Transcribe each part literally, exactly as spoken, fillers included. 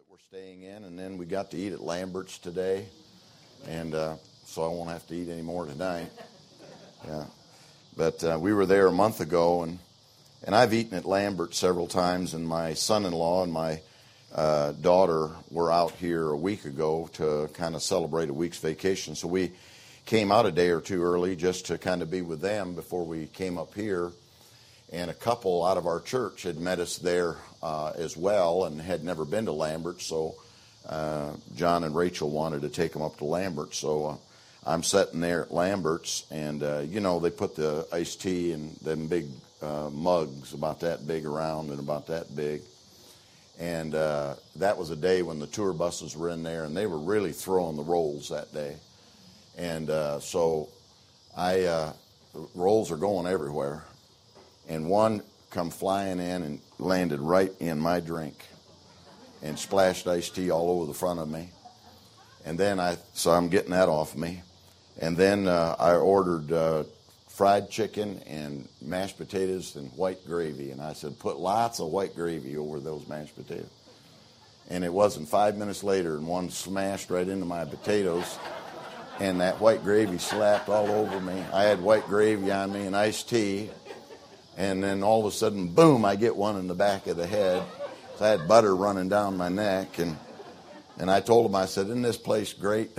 we're staying in, and then we got to eat at Lambert's today, and uh, so I won't have to eat any more tonight. Yeah, but uh, we were there a month ago, and and I've eaten at Lambert's several times, and my son-in-law and my uh, daughter were out here a week ago to kind of celebrate a week's vacation, so we came out a day or two early just to kind of be with them before we came up here. And a couple out of our church had met us there uh, as well and had never been to Lambert, so uh, John and Rachel wanted to take them up to Lambert. So uh, I'm sitting there at Lambert's, and uh, you know, they put the iced tea in them big uh, mugs about that big around and about that big. And uh, that was a day when the tour buses were in there, and they were really throwing the rolls that day. And uh, so I uh, rolls are going everywhere. And one come flying in and landed right in my drink and splashed iced tea all over the front of me. And then I, so I'm getting that off me. And then uh, I ordered uh, fried chicken and mashed potatoes and white gravy. And I said, put lots of white gravy over those mashed potatoes. And it wasn't five minutes later, and one smashed right into my potatoes. And that white gravy slapped all over me. I had white gravy on me and iced tea. And then all of a sudden, boom, I get one in the back of the head. So I had butter running down my neck. And and I told him, I said, isn't this place great?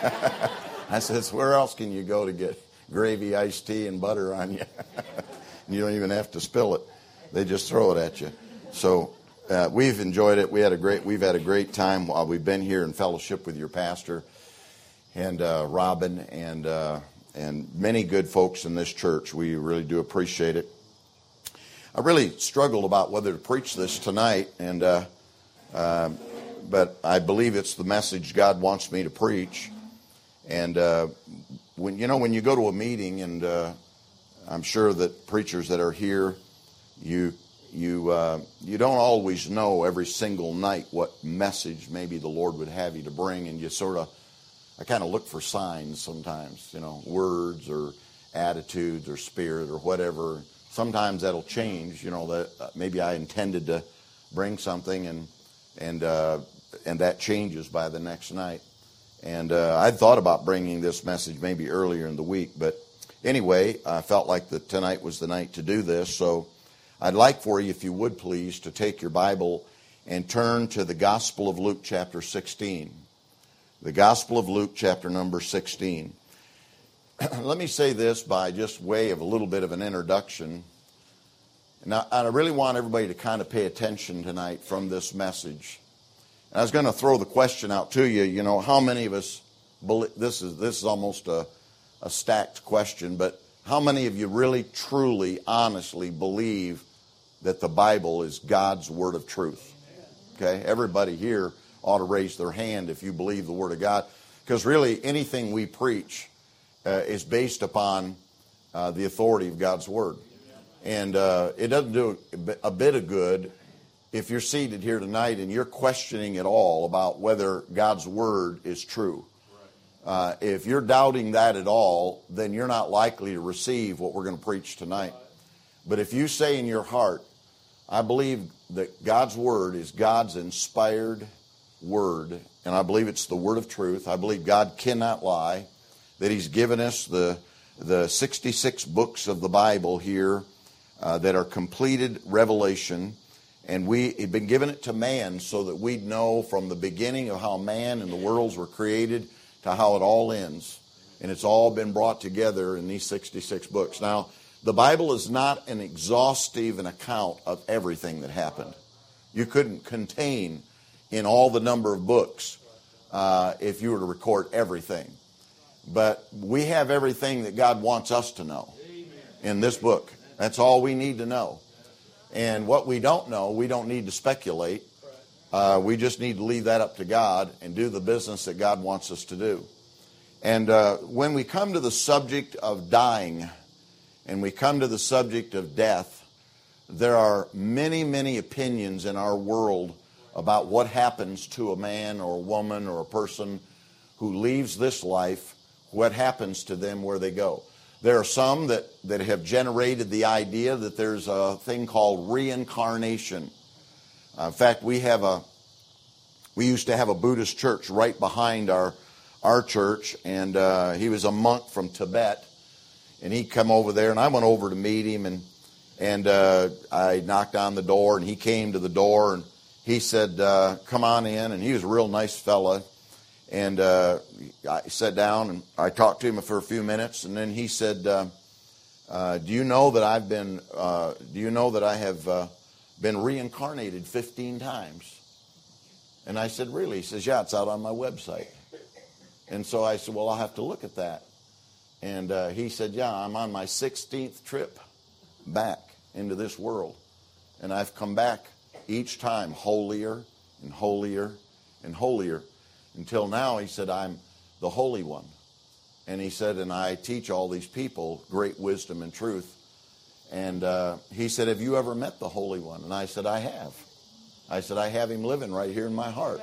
I said, where else can you go to get gravy, iced tea, and butter on you? You don't even have to spill it. They just throw it at you. So uh, we've enjoyed it. We had a great, we've had a great time while we've been here in fellowship with your pastor and uh, Robin and, uh, and many good folks in this church. We really do appreciate it. I really struggled about whether to preach this tonight, and uh, uh, but I believe it's the message God wants me to preach. And uh, when you know when you go to a meeting, and uh, I'm sure that preachers that are here, you you uh, you don't always know every single night what message maybe the Lord would have you to bring, and you sort of I kind of look for signs sometimes, you know, words or attitudes or spirit or whatever. Sometimes that'll change, you know, that uh, maybe I intended to bring something and and uh, and that changes by the next night. And uh, I'd thought about bringing this message maybe earlier in the week, but anyway, I felt like that tonight was the night to do this. So I'd like for you, if you would please, to take your Bible and turn to the Gospel of Luke chapter sixteen. The Gospel of Luke chapter number sixteen. Let me say this by just way of a little bit of an introduction. Now, I really want everybody to kind of pay attention tonight from this message. And I was going to throw the question out to you, you know, how many of us, believe, this is this is almost a, a stacked question, but how many of you really, truly, honestly believe that the Bible is God's Word of truth? Okay, everybody here ought to raise their hand if you believe the Word of God. Because really, anything we preach Uh, is based upon uh, the authority of God's Word. And uh, it doesn't do a bit of good if you're seated here tonight and you're questioning at all about whether God's Word is true. Uh, if you're doubting that at all, then you're not likely to receive what we're going to preach tonight. But if you say in your heart, I believe that God's Word is God's inspired Word, and I believe it's the Word of truth. I believe God cannot lie. That He's given us the the sixty-six books of the Bible here uh, that are completed revelation, and we have been given it to man so that we'd know from the beginning of how man and the worlds were created to how it all ends, and it's all been brought together in these sixty-six books. Now, the Bible is not an exhaustive account of everything that happened. You couldn't contain in all the number of books uh, if you were to record everything. But we have everything that God wants us to know in this book. That's all we need to know. And what we don't know, we don't need to speculate. Uh, we just need to leave that up to God and do the business that God wants us to do. And uh, when we come to the subject of dying and we come to the subject of death, there are many, many opinions in our world about what happens to a man or a woman or a person who leaves this life. What happens to them where they go. There are some that, that have generated the idea that there's a thing called reincarnation. Uh, in fact, we have a we used to have a Buddhist church right behind our our church, and uh, he was a monk from Tibet, and he come over there, and I went over to meet him, and and uh, I knocked on the door, and he came to the door, and he said, uh, "Come on in," and he was a real nice fella, and uh, I sat down, and I talked to him for a few minutes, and then he said, uh, uh, "Do you know that I've been? Uh, do you know that I have uh, been reincarnated fifteen times?" And I said, "Really?" He says, "Yeah, it's out on my website." And so I said, "Well, I'll have to look at that." And uh, he said, "Yeah, I'm on my sixteenth trip back into this world. And I've come back each time holier and holier and holier. Until now," he said, "I'm the Holy One." And he said, "And I teach all these people great wisdom and truth." And uh, he said, "Have you ever met the Holy One?" And I said, "I have." I said, "I have him living right here in my heart."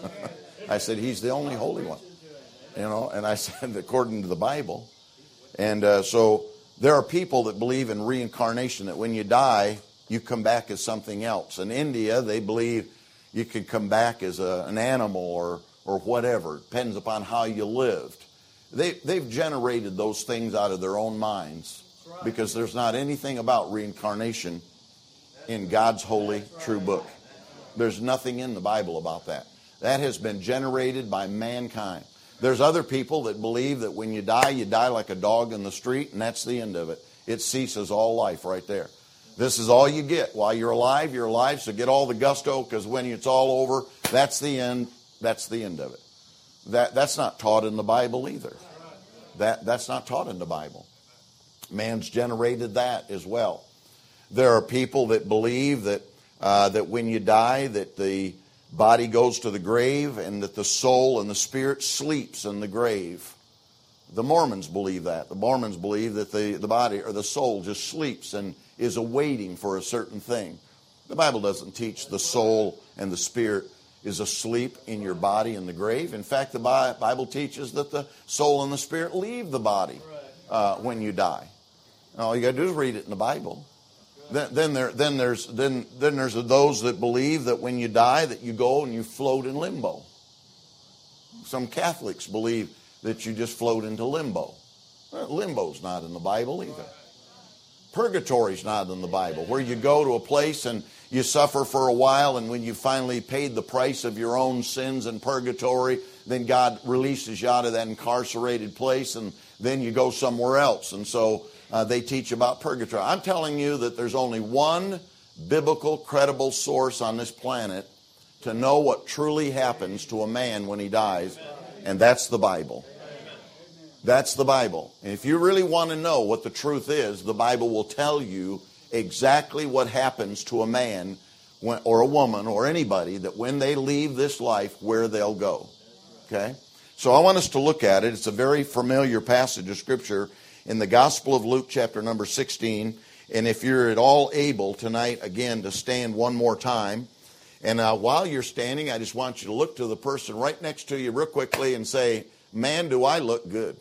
I said, "He's the only Holy One." You know, and I said, according to the Bible. And uh, so there are people that believe in reincarnation, that when you die, you come back as something else. In India, they believe you can come back as a, an animal or or whatever. It depends upon how you lived. They, they've generated those things out of their own minds, because there's not anything about reincarnation in God's holy, true book. There's nothing in the Bible about that. That has been generated by mankind. There's other people that believe that when you die, you die like a dog in the street, and that's the end of it. It ceases all life right there. This is all you get. While you're alive, you're alive, so get all the gusto, because when it's all over, that's the end. That's the end of it. That, that's not taught in the Bible either. That, that's not taught in the Bible. Man's generated that as well. There are people that believe that uh, that when you die, that the body goes to the grave and that the soul and the spirit sleeps in the grave. The Mormons believe that. The Mormons believe that the, the body or the soul just sleeps and is awaiting for a certain thing. The Bible doesn't teach the soul and the spirit is asleep in your body in the grave. In fact, the Bible teaches that the soul and the spirit leave the body uh, when you die. All you got to do is read it in the Bible. Then, then there, then there's then then there's those that believe that when you die, that you go and you float in limbo. Some Catholics believe that you just float into limbo. Well, limbo's not in the Bible either. Purgatory's not in the Bible, where you go to a place and you suffer for a while, and when you finally paid the price of your own sins in purgatory, then God releases you out of that incarcerated place, and then you go somewhere else. And so uh, they teach about purgatory. I'm telling you that there's only one biblical, credible source on this planet to know what truly happens to a man when he dies, and that's the Bible. That's the Bible. And if you really want to know what the truth is, the Bible will tell you exactly what happens to a man when, or a woman or anybody, that when they leave this life, where they'll go. Okay? So I want us to look at it. It's a very familiar passage of Scripture in the Gospel of Luke, chapter number sixteen. And if you're at all able tonight, again, to stand one more time. And uh, while you're standing, I just want you to look to the person right next to you real quickly and say, "Man, do I look good."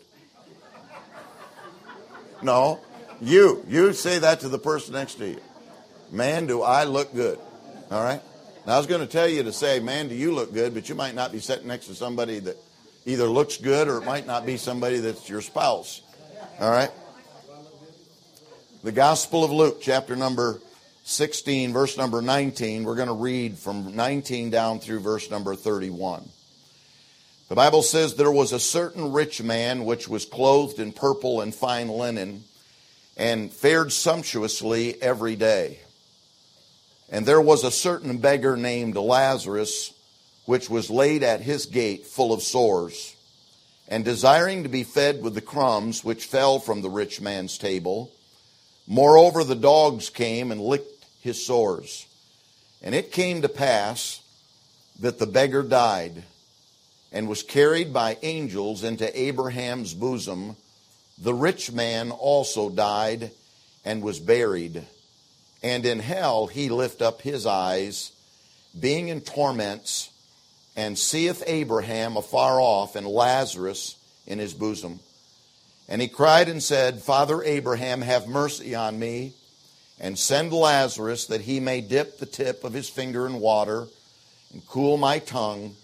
No, you. You say that to the person next to you. "Man, do I look good." All right? Now, I was going to tell you to say, "Man, do you look good," but you might not be sitting next to somebody that either looks good, or it might not be somebody that's your spouse. All right? The Gospel of Luke, chapter number sixteen, verse number nineteen. We're going to read from nineteen down through verse number thirty-one. The Bible says, "There was a certain rich man which was clothed in purple and fine linen, and fared sumptuously every day. And there was a certain beggar named Lazarus, which was laid at his gate full of sores, and desiring to be fed with the crumbs which fell from the rich man's table. Moreover, the dogs came and licked his sores. And it came to pass that the beggar died, and was carried by angels into Abraham's bosom. The rich man also died and was buried. And in hell he lift up his eyes, being in torments, and seeth Abraham afar off, and Lazarus in his bosom. And he cried and said, Father Abraham, have mercy on me, and send Lazarus, that he may dip the tip of his finger in water, and cool my tongue,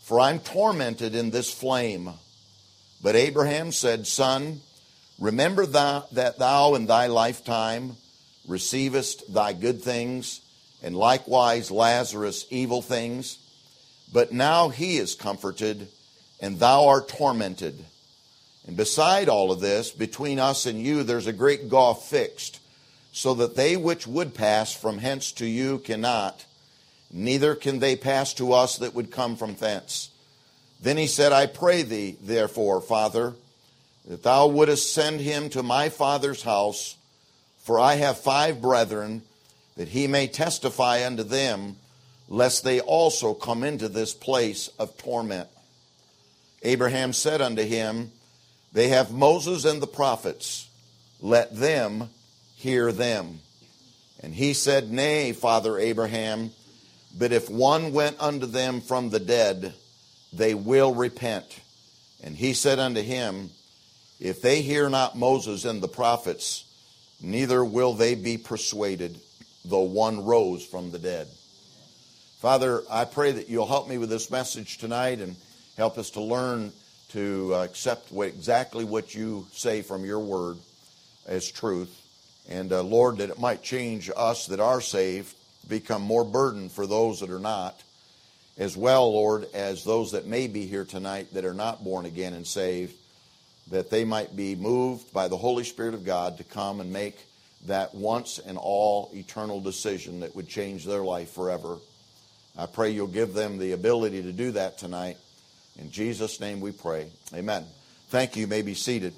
for I'm tormented in this flame. But Abraham said, Son, remember thou, that thou in thy lifetime receivest thy good things, and likewise Lazarus evil things. But now he is comforted, and thou art tormented. And beside all of this, between us and you, there's a great gulf fixed, so that they which would pass from hence to you cannot, neither can they pass to us that would come from thence. Then he said, I pray thee, therefore, Father, that thou wouldest send him to my father's house, for I have five brethren, that he may testify unto them, lest they also come into this place of torment. Abraham said unto him, They have Moses and the prophets, let them hear them. And he said, Nay, Father Abraham, but if one went unto them from the dead, they will repent. And he said unto him, If they hear not Moses and the prophets, neither will they be persuaded, though one rose from the dead. Father, I pray that you'll help me with this message tonight and help us to learn to accept what, exactly what you say from your word as truth. And uh, Lord, that it might change us that are saved, become more burdened for those that are not, as well, Lord, as those that may be here tonight that are not born again and saved, that they might be moved by the Holy Spirit of God to come and make that once and all eternal decision that would change their life forever. I pray you'll give them the ability to do that tonight. In Jesus' name we pray. Amen. Thank you. You may be seated.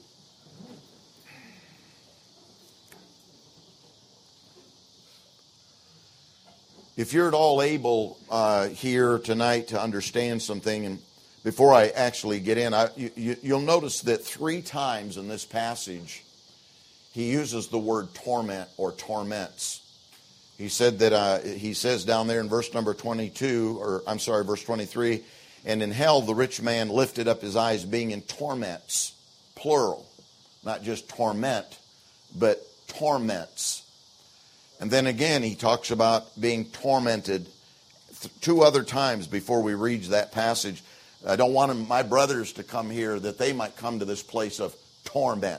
If you're at all able uh, here tonight to understand something, and before I actually get in, I, you, you'll notice that three times in this passage, he uses the word torment or torments. He said that uh, he says down there in verse number twenty-two, or I'm sorry, verse twenty-three, and in hell the rich man lifted up his eyes, being in torments, plural, not just torment, but torments. And then again, he talks about being tormented two other times before we read that passage. I don't want my brothers to come here that they might come to this place of torment.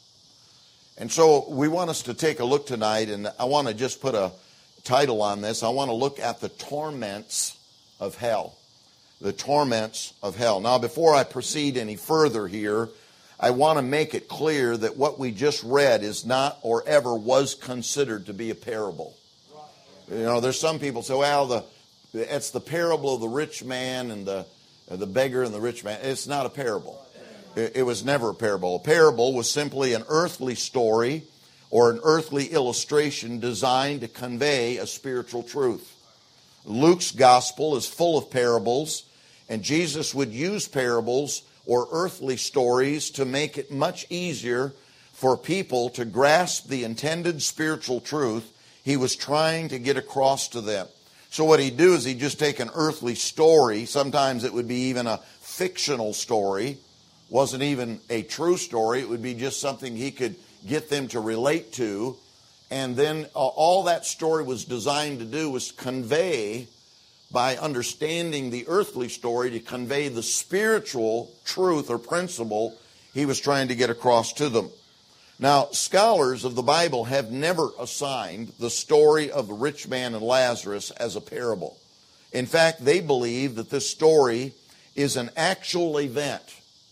And so we want us to take a look tonight, and I want to just put a title on this. I want to look at the torments of hell. The torments of hell. Now, before I proceed any further here, I want to make it clear that what we just read is not or ever was considered to be a parable. You know, there's some people say, well, the it's the parable of the rich man and the the beggar and the rich man. It's not a parable. It, it was never a parable. A parable was simply an earthly story or an earthly illustration designed to convey a spiritual truth. Luke's gospel is full of parables, and Jesus would use parables or earthly stories to make it much easier for people to grasp the intended spiritual truth he was trying to get across to them. So what he'd do is he'd just take an earthly story. Sometimes it would be even a fictional story. Wasn't even a true story. It would be just something he could get them to relate to. And then uh, all that story was designed to do was convey, by understanding the earthly story, to convey the spiritual truth or principle he was trying to get across to them. Now, scholars of the Bible have never assigned the story of the rich man and Lazarus as a parable. In fact, they believe that this story is an actual event.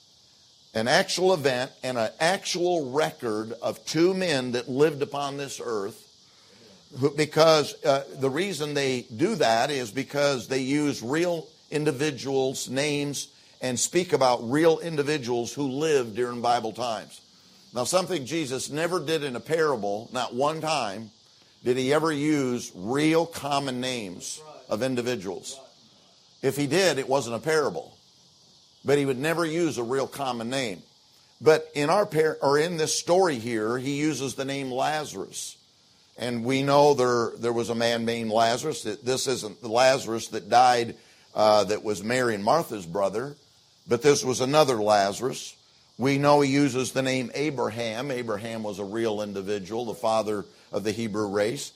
An actual event and an actual record of two men that lived upon this earth. Because uh, the reason they do that is because they use real individuals' names and speak about real individuals who lived during Bible times. Now, something Jesus never did in a parable, not one time, did he ever use real common names of individuals. If he did, it wasn't a parable. But he would never use a real common name. But in our par- or in this story here, he uses the name Lazarus. And we know there there was a man named Lazarus. This isn't the Lazarus that died, uh, that was Mary and Martha's brother, but this was another Lazarus. We know he uses the name Abraham. Abraham was a real individual, the father of the Hebrew race.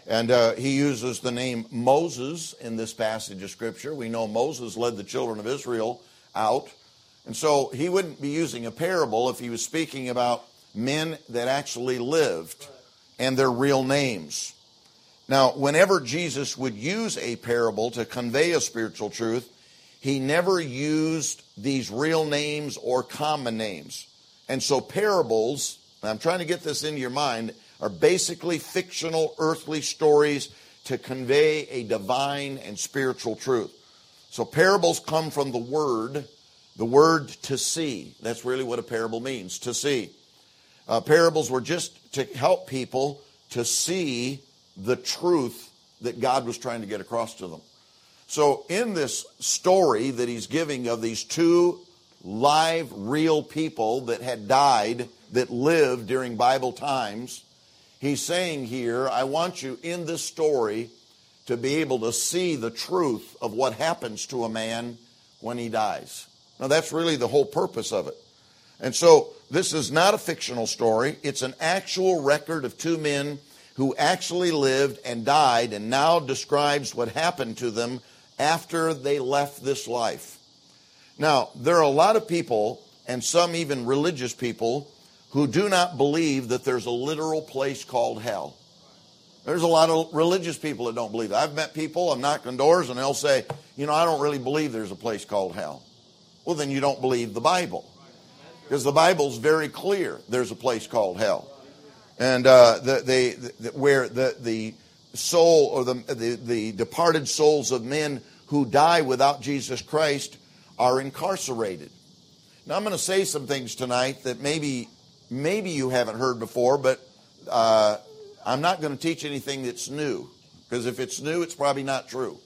And uh, he uses the name Moses in this passage of Scripture. We know Moses led the children of Israel out. And so he wouldn't be using a parable if he was speaking about men that actually lived and their real names. Now, whenever Jesus would use a parable to convey a spiritual truth, he never used these real names or common names. And so parables, and I'm trying to get this into your mind, are basically fictional earthly stories to convey a divine and spiritual truth. So parables come from the word, the word to see. That's really what a parable means, to see. Uh, parables were just to help people to see the truth that God was trying to get across to them. So in this story that he's giving of these two live, real people that had died, that lived during Bible times, he's saying here, I want you in this story to be able to see the truth of what happens to a man when he dies. Now that's really the whole purpose of it. And so this is not a fictional story. It's an actual record of two men who actually lived and died, and now describes what happened to them after they left this life. Now, there are a lot of people, and some even religious people, who do not believe that there's a literal place called hell. There's a lot of religious people that don't believe it. I've met people, I'm knocking on doors, and they'll say, you know, I don't really believe there's a place called hell. Well, then you don't believe the Bible. Because the Bible's very clear there's a place called hell. And uh, the, the, the, where the, the soul or the, the, the departed souls of men who die without Jesus Christ are incarcerated. Now I'm going to say some things tonight that maybe maybe you haven't heard before, but uh, I'm not going to teach anything that's new. Because if it's new, it's probably not true.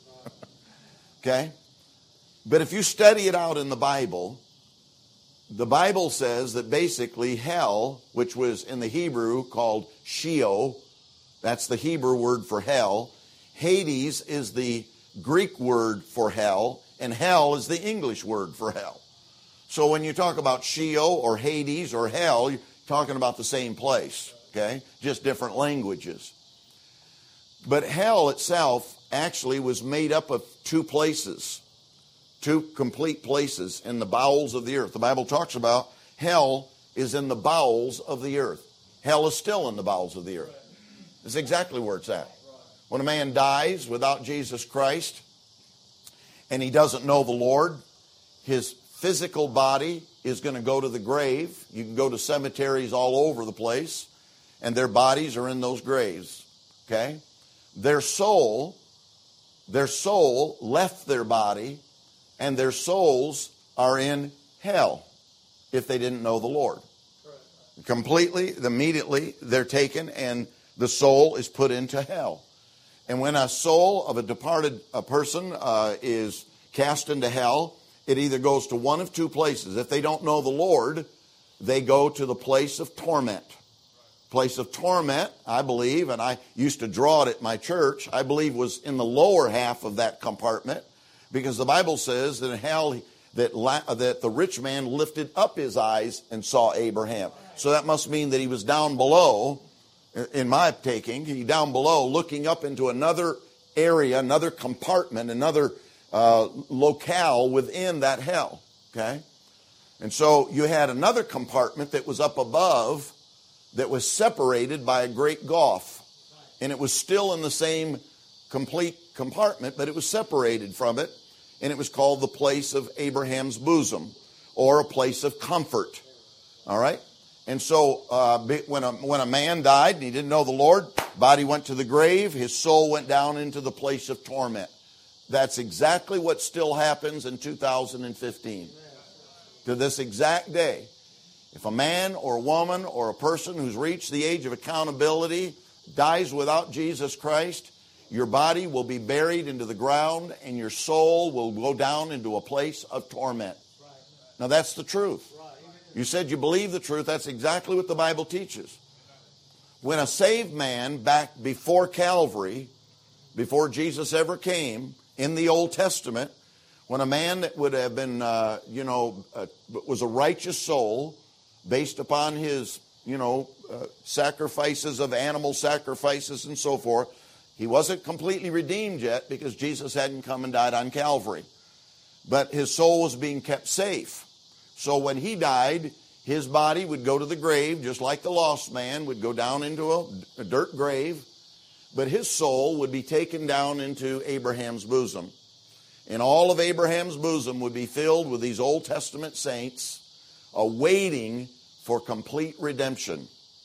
Okay? But if you study it out in the Bible, the Bible says that basically hell, which was in the Hebrew called Sheol, that's the Hebrew word for hell. Hades is the Greek word for hell, and hell is the English word for hell. So when you talk about Sheol or Hades or hell, you're talking about the same place, okay? Just different languages. But hell itself actually was made up of two places. Two complete places in the bowels of the earth. The Bible talks about hell is in the bowels of the earth. Hell is still in the bowels of the earth. That's exactly where it's at. When a man dies without Jesus Christ and he doesn't know the Lord, his physical body is going to go to the grave. You can go to cemeteries all over the place, and their bodies are in those graves. Okay? Their soul, their soul left their body, and their souls are in hell if they didn't know the Lord. Completely, immediately, they're taken and the soul is put into hell. And when a soul of a departed a person uh, is cast into hell, it either goes to one of two places. If they don't know the Lord, they go to the place of torment. Place of torment, I believe, and I used to draw it at my church, I believe was in the lower half of that compartment. Because the Bible says that in hell, that, la- that the rich man lifted up his eyes and saw Abraham. So that must mean that he was down below, in my taking, he down below looking up into another area, another compartment, another uh, locale within that hell. Okay? And so you had another compartment that was up above that was separated by a great gulf. And it was still in the same complete compartment, but it was separated from it. And it was called the place of Abraham's bosom, or a place of comfort. All right? And so uh, when, a, when a man died and he didn't know the Lord, body went to the grave, his soul went down into the place of torment. That's exactly what still happens in two thousand fifteen. To this exact day. If a man or a woman or a person who's reached the age of accountability dies without Jesus Christ, your body will be buried into the ground and your soul will go down into a place of torment. Now that's the truth. You said you believe the truth. That's exactly what the Bible teaches. When a saved man back before Calvary, before Jesus ever came, in the Old Testament, when a man that would have been, uh, you know, uh, was a righteous soul based upon his, you know, uh, sacrifices of animal sacrifices and so forth, He wasn't completely redeemed yet because Jesus hadn't come and died on Calvary. But his soul was being kept safe. So when he died, his body would go to the grave, just like the lost man would go down into a, a dirt grave. But his soul would be taken down into Abraham's bosom. And all of Abraham's bosom would be filled with these Old Testament saints awaiting for complete redemption.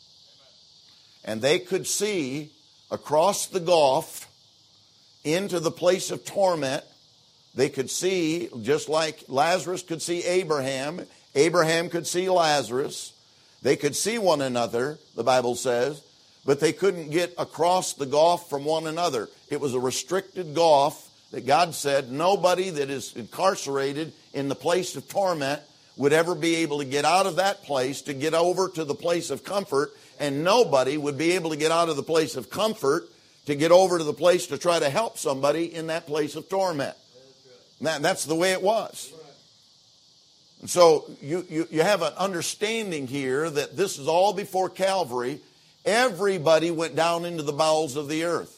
And they could see across the gulf into the place of torment. They could see, just like Lazarus could see Abraham, Abraham could see Lazarus. They could see one another, the Bible says, but they couldn't get across the gulf from one another. It was a restricted gulf that God said nobody that is incarcerated in the place of torment would ever be able to get out of that place to get over to the place of comfort, and nobody would be able to get out of the place of comfort to get over to the place to try to help somebody in that place of torment. That, that's the way it was. And so you, you, you have an understanding here that this is all before Calvary. Everybody went down into the bowels of the earth.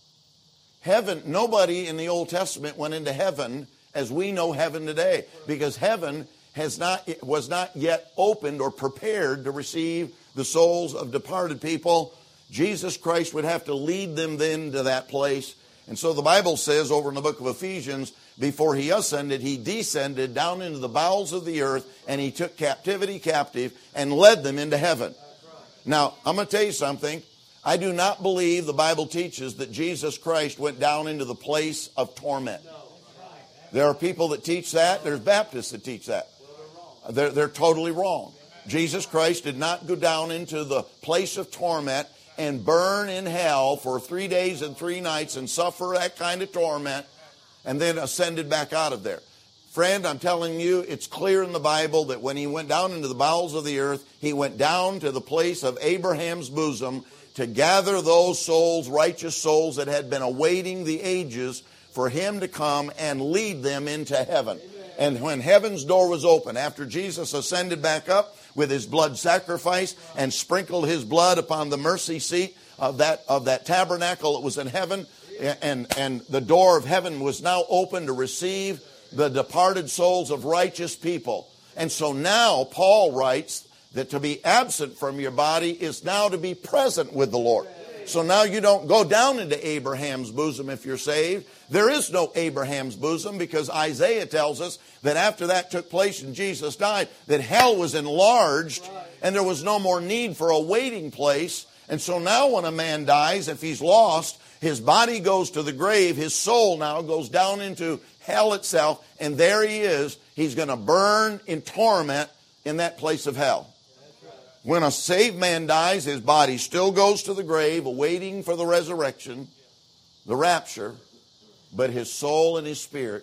Heaven, nobody in the Old Testament went into heaven as we know heaven today, because heaven has not was not yet opened or prepared to receive the souls of departed people. Jesus Christ would have to lead them then to that place. And so the Bible says over in the book of Ephesians, before he ascended, he descended down into the bowels of the earth, and he took captivity captive and led them into heaven. Now, I'm going to tell you something. I do not believe the Bible teaches that Jesus Christ went down into the place of torment. There are people that teach that. There's Baptists that teach that. They're, they're totally wrong. Jesus Christ did not go down into the place of torment and burn in hell for three days and three nights and suffer that kind of torment and then ascended back out of there. Friend, I'm telling you, it's clear in the Bible that when he went down into the bowels of the earth, he went down to the place of Abraham's bosom to gather those souls, righteous souls that had been awaiting the ages for him to come and lead them into heaven. And when heaven's door was open, after Jesus ascended back up with his blood sacrifice and sprinkled his blood upon the mercy seat of that, of that tabernacle that was in heaven, and, and the door of heaven was now open to receive the departed souls of righteous people. And so now Paul writes that to be absent from your body is now to be present with the Lord. So now you don't go down into Abraham's bosom if you're saved. There is no Abraham's bosom, because Isaiah tells us that after that took place and Jesus died, that hell was enlarged and there was no more need for a waiting place. And so now when a man dies, if he's lost, his body goes to the grave, his soul now goes down into hell itself, and there he is. He's going to burn in torment in that place of hell. When a saved man dies, his body still goes to the grave, awaiting for the resurrection, the rapture, but his soul and his spirit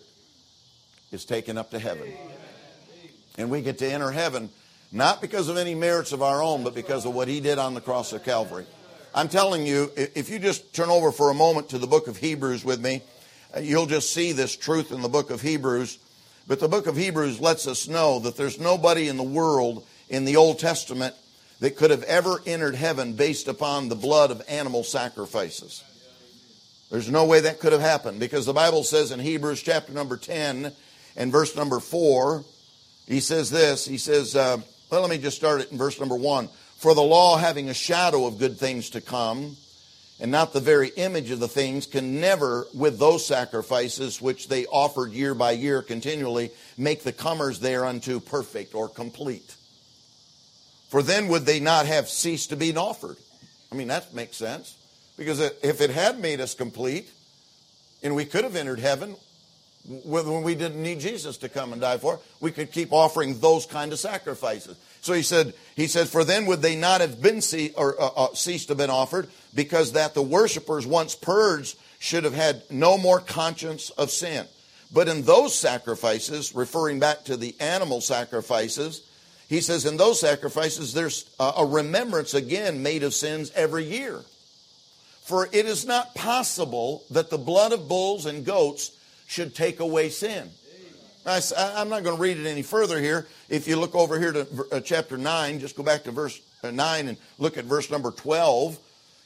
is taken up to heaven. And we get to enter heaven, not because of any merits of our own, but because of what he did on the cross of Calvary. I'm telling you, if you just turn over for a moment to the book of Hebrews with me, you'll just see this truth in the book of Hebrews. But the book of Hebrews lets us know that there's nobody in the world in the Old Testament that could have ever entered heaven based upon the blood of animal sacrifices. There's no way that could have happened, because the Bible says in Hebrews chapter number ten and verse number four, he says this, he says, uh, well, let me just start it in verse number one. For the law, having a shadow of good things to come, and not the very image of the things, can never, with those sacrifices which they offered year by year continually, make the comers thereunto perfect or complete. For then would they not have ceased to be offered? I mean, that makes sense. Because if it had made us complete, and we could have entered heaven when we didn't need Jesus to come and die for, we could keep offering those kind of sacrifices. So he said, he said, for then would they not have been ce- or uh, uh, ceased to have been offered, because that the worshipers once purged should have had no more conscience of sin. But in those sacrifices, referring back to the animal sacrifices, he says in those sacrifices there's a remembrance again made of sins every year. For it is not possible that the blood of bulls and goats should take away sin. I, I'm not going to read it any further here. If you look over here to chapter nine, just go back to verse nine and look at verse number twelve.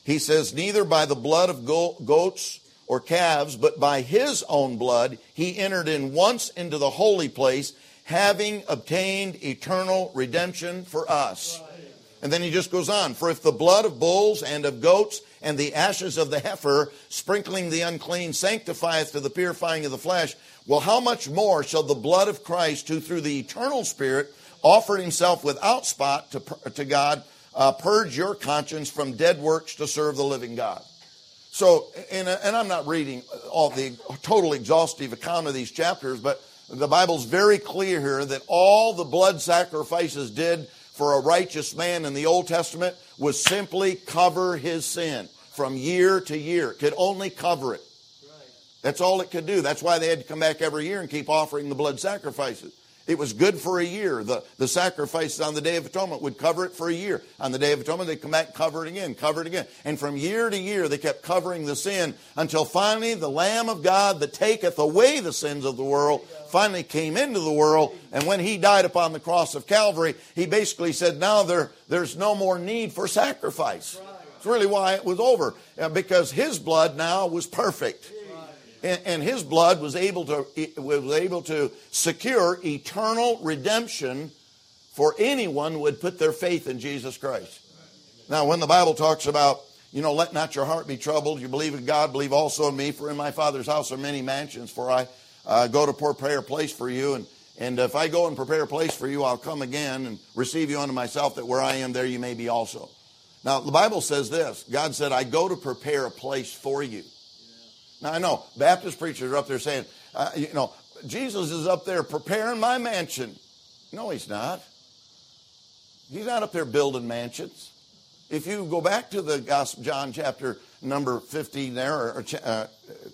He says, neither by the blood of go- goats or calves, but by his own blood, he entered in once into the holy place, having obtained eternal redemption for us. And then he just goes on. For if the blood of bulls and of goats and the ashes of the heifer, sprinkling the unclean, sanctifieth to the purifying of the flesh, well, how much more shall the blood of Christ, who through the eternal Spirit offered himself without spot to, to God, uh, purge your conscience from dead works to serve the living God? So, and, and I'm not reading all the total exhaustive account of these chapters, but the Bible's very clear here that all the blood sacrifices did for a righteous man in the Old Testament was simply cover his sin from year to year. It could only cover it. That's all it could do. That's why they had to come back every year and keep offering the blood sacrifices. It was good for a year. The, the sacrifices on the Day of Atonement would cover it for a year. On the Day of Atonement, they'd come back and cover it again, cover it again. And from year to year, they kept covering the sin until finally the Lamb of God that taketh away the sins of the world finally came into the world. And when he died upon the cross of Calvary, he basically said, now there, there's no more need for sacrifice. It's really why it was over, because his blood now was perfect. And his blood was able to was able to secure eternal redemption for anyone who would put their faith in Jesus Christ. Now, when the Bible talks about, you know, let not your heart be troubled. You believe in God, believe also in me. For in my Father's house are many mansions. For I uh, go to prepare a place for you. And, and if I go and prepare a place for you, I'll come again and receive you unto myself, that where I am, there you may be also. Now, the Bible says this. God said, I go to prepare a place for you. Now, I know Baptist preachers are up there saying, uh, you know, Jesus is up there preparing my mansion. No, he's not. He's not up there building mansions. If you go back to the Gospel, John chapter number fifteen there, or uh,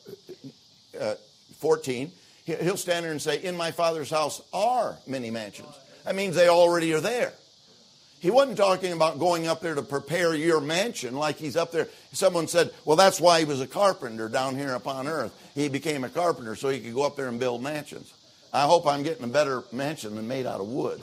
uh, fourteen, he'll stand there and say, in my Father's house are many mansions. That means they already are there. He wasn't talking about going up there to prepare your mansion like he's up there. Someone said, well, that's why he was a carpenter down here upon earth. He became a carpenter so he could go up there and build mansions. I hope I'm getting a better mansion than made out of wood.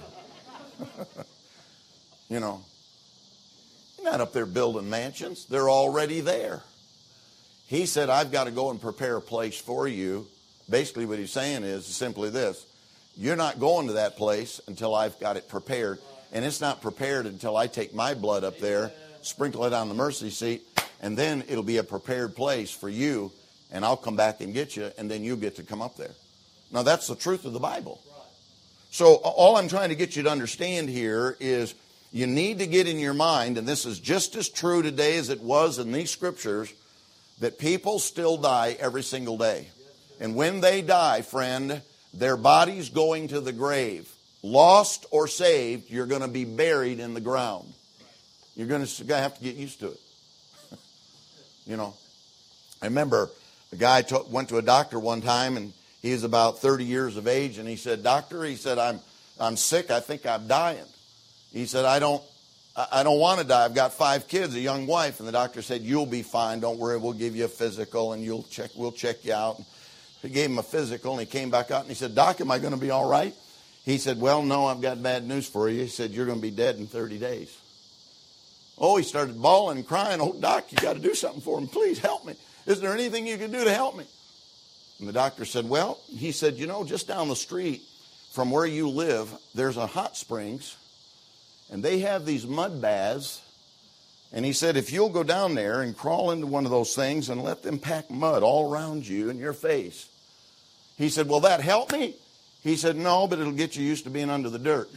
You know, you're not up there building mansions. They're already there. He said, I've got to go and prepare a place for you. Basically what he's saying is simply this. You're not going to that place until I've got it prepared. And it's not prepared until I take my blood up there, sprinkle it on the mercy seat, and then it'll be a prepared place for you, and I'll come back and get you, and then you get to come up there. Now, that's the truth of the Bible. So all I'm trying to get you to understand here is you need to get in your mind, and this is just as true today as it was in these scriptures, that people still die every single day. And when they die, friend, their body's going to the grave. Lost or saved, you're going to be buried in the ground. You're going to have to get used to it. You know, I remember a guy t- went to a doctor one time, and he was about thirty years of age, and he said, doctor, he said, I'm I'm sick. I think I'm dying. He said, I don't I don't want to die. I've got five kids, a young wife. And the doctor said, you'll be fine. Don't worry. We'll give you a physical, and you'll check. We'll check you out. He gave him a physical, and he came back out, and he said, Doc, am I going to be all right? He said, well, no, I've got bad news for you. He said, you're going to be dead in thirty days. Oh, he started bawling and crying. Oh, Doc, you got to do something for him. Please help me. Is there anything you can do to help me? And the doctor said, well, he said, you know, just down the street from where you live, there's a hot springs, and they have these mud baths. And he said, if you'll go down there and crawl into one of those things and let them pack mud all around you and your face. He said, will that help me? He said, no, but it'll get you used to being under the dirt.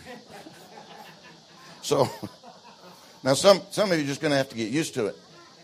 So, now some, some of you are just going to have to get used to it.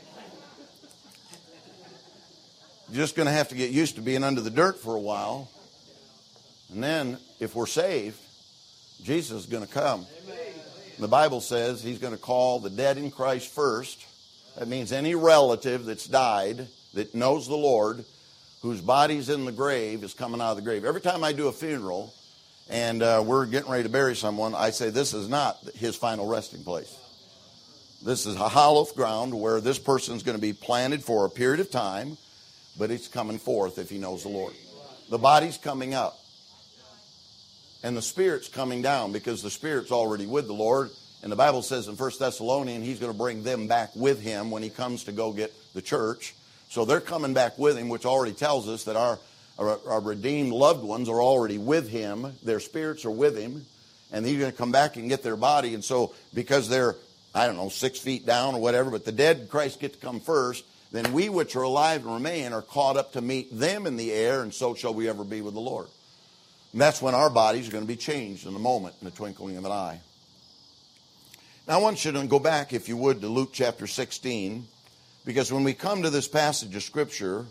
You're just going to have to get used to being under the dirt for a while. And then, if we're saved, Jesus is going to come. The Bible says he's going to call the dead in Christ first. That means any relative that's died, that knows the Lord, whose body's in the grave, is coming out of the grave. Every time I do a funeral and uh, we're getting ready to bury someone, I say this is not his final resting place. This is a hollow ground where this person's going to be planted for a period of time, but it's coming forth if he knows the Lord. The body's coming up. And the spirit's coming down because the spirit's already with the Lord. And the Bible says in First Thessalonians, he's going to bring them back with him when he comes to go get the church. So they're coming back with him, which already tells us that our, our, our redeemed loved ones are already with him. Their spirits are with him. And he's going to come back and get their body. And so because they're, I don't know, six feet down or whatever, but the dead in Christ get to come first, then we which are alive and remain are caught up to meet them in the air, and so shall we ever be with the Lord. And that's when our bodies are going to be changed in a moment, in the twinkling of an eye. Now I want you to go back, if you would, to Luke chapter sixteen, because when we come to this passage of Scripture,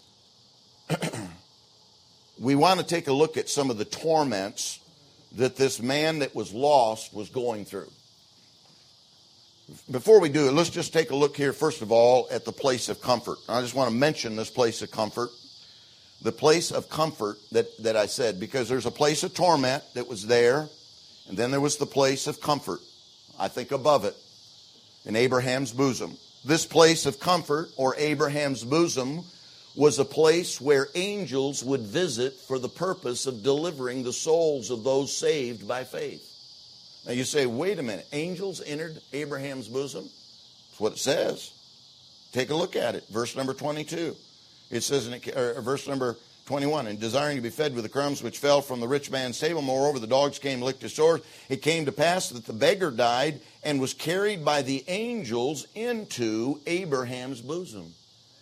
we want to take a look at some of the torments that this man that was lost was going through. Before we do it, let's just take a look here, first of all, at the place of comfort. I just want to mention this place of comfort. The place of comfort that, that I said, because there's a place of torment that was there, and then there was the place of comfort, I think above it, in Abraham's bosom. This place of comfort, or Abraham's bosom, was a place where angels would visit for the purpose of delivering the souls of those saved by faith. Now you say, wait a minute, angels entered Abraham's bosom? That's what it says. Take a look at it. Verse number twenty-two. It says in it, or verse number twenty-one, and desiring to be fed with the crumbs which fell from the rich man's table, moreover the dogs came and licked his sores. It came to pass that the beggar died and was carried by the angels into Abraham's bosom.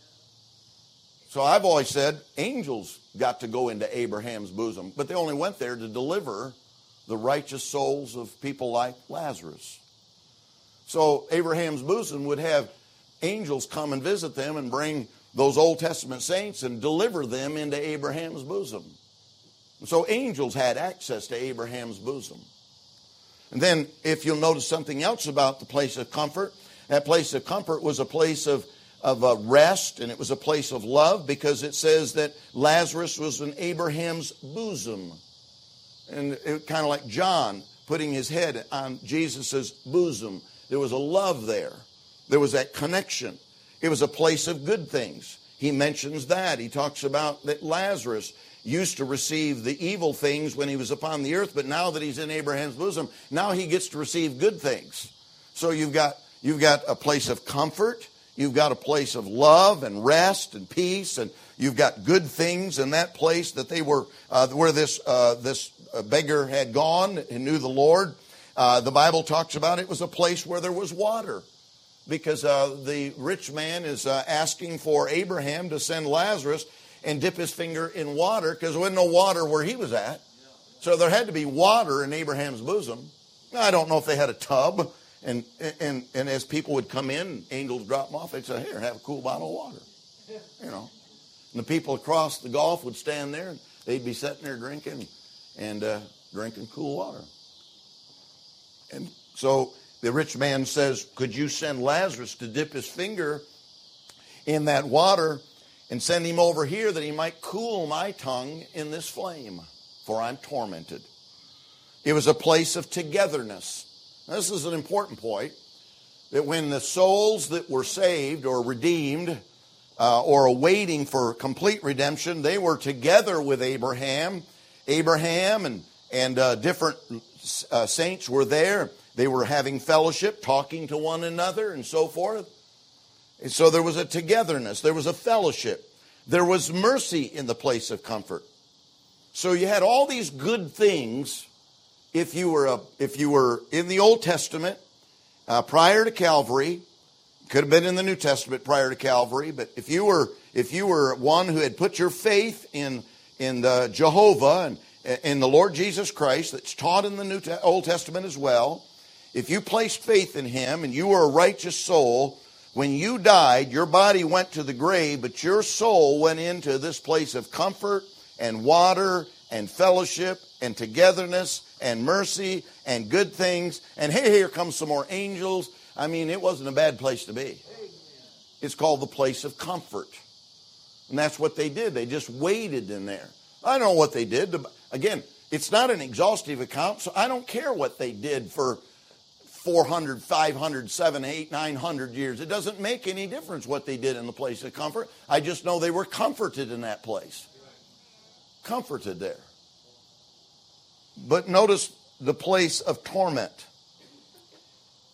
So I've always said angels got to go into Abraham's bosom, but they only went there to deliver the righteous souls of people like Lazarus. So Abraham's bosom would have angels come and visit them and bring those Old Testament saints and deliver them into Abraham's bosom. So angels had access to Abraham's bosom. And then if you'll notice something else about the place of comfort, that place of comfort was a place of, of uh, rest, and it was a place of love, because it says that Lazarus was in Abraham's bosom. And it kind of like John putting his head on Jesus' bosom. There was a love there. There was that connection. It was a place of good things. He mentions that. He talks about that Lazarus used to receive the evil things when he was upon the earth, but now that he's in Abraham's bosom, now he gets to receive good things. So you've got, you've got a place of comfort. You've got a place of love and rest and peace, and you've got good things in that place that they were, uh, where this uh, this beggar had gone and knew the Lord. Uh, the Bible talks about it was a place where there was water, because uh, the rich man is uh, asking for Abraham to send Lazarus and dip his finger in water, because there wasn't no water where he was at. So there had to be water in Abraham's bosom. Now, I don't know if they had a tub. And, and and as people would come in, angels drop them off. They'd say, here, have a cool bottle of water. You know. And the people across the Gulf would stand there, and they'd be sitting there drinking and uh, drinking cool water. And so the rich man says, could you send Lazarus to dip his finger in that water and send him over here that he might cool my tongue in this flame, for I'm tormented. It was a place of togetherness. This is an important point, that when the souls that were saved or redeemed uh, or awaiting for complete redemption, they were together with Abraham. Abraham and, and uh, different uh, saints were there. They were having fellowship, talking to one another and so forth. And so there was a togetherness. There was a fellowship. There was mercy in the place of comfort. So you had all these good things. If you were a, if you were in the Old Testament uh, prior to Calvary, could have been in the New Testament prior to Calvary, but if you were if you were one who had put your faith in in the Jehovah and in the Lord Jesus Christ, that's taught in the New Te- Old Testament as well, if you placed faith in Him and you were a righteous soul, when you died, your body went to the grave, but your soul went into this place of comfort and water and fellowship and togetherness and mercy and good things. And hey, here comes some more angels. I mean, it wasn't a bad place to be. It's called the place of comfort. And that's what they did. They just waited in there. I don't know what they did. Again, it's not an exhaustive account, so I don't care what they did for four hundred, five hundred, seven, eight, nine hundred years. It doesn't make any difference what they did in the place of comfort. I just know they were comforted in that place. Comforted there. But notice the place of torment.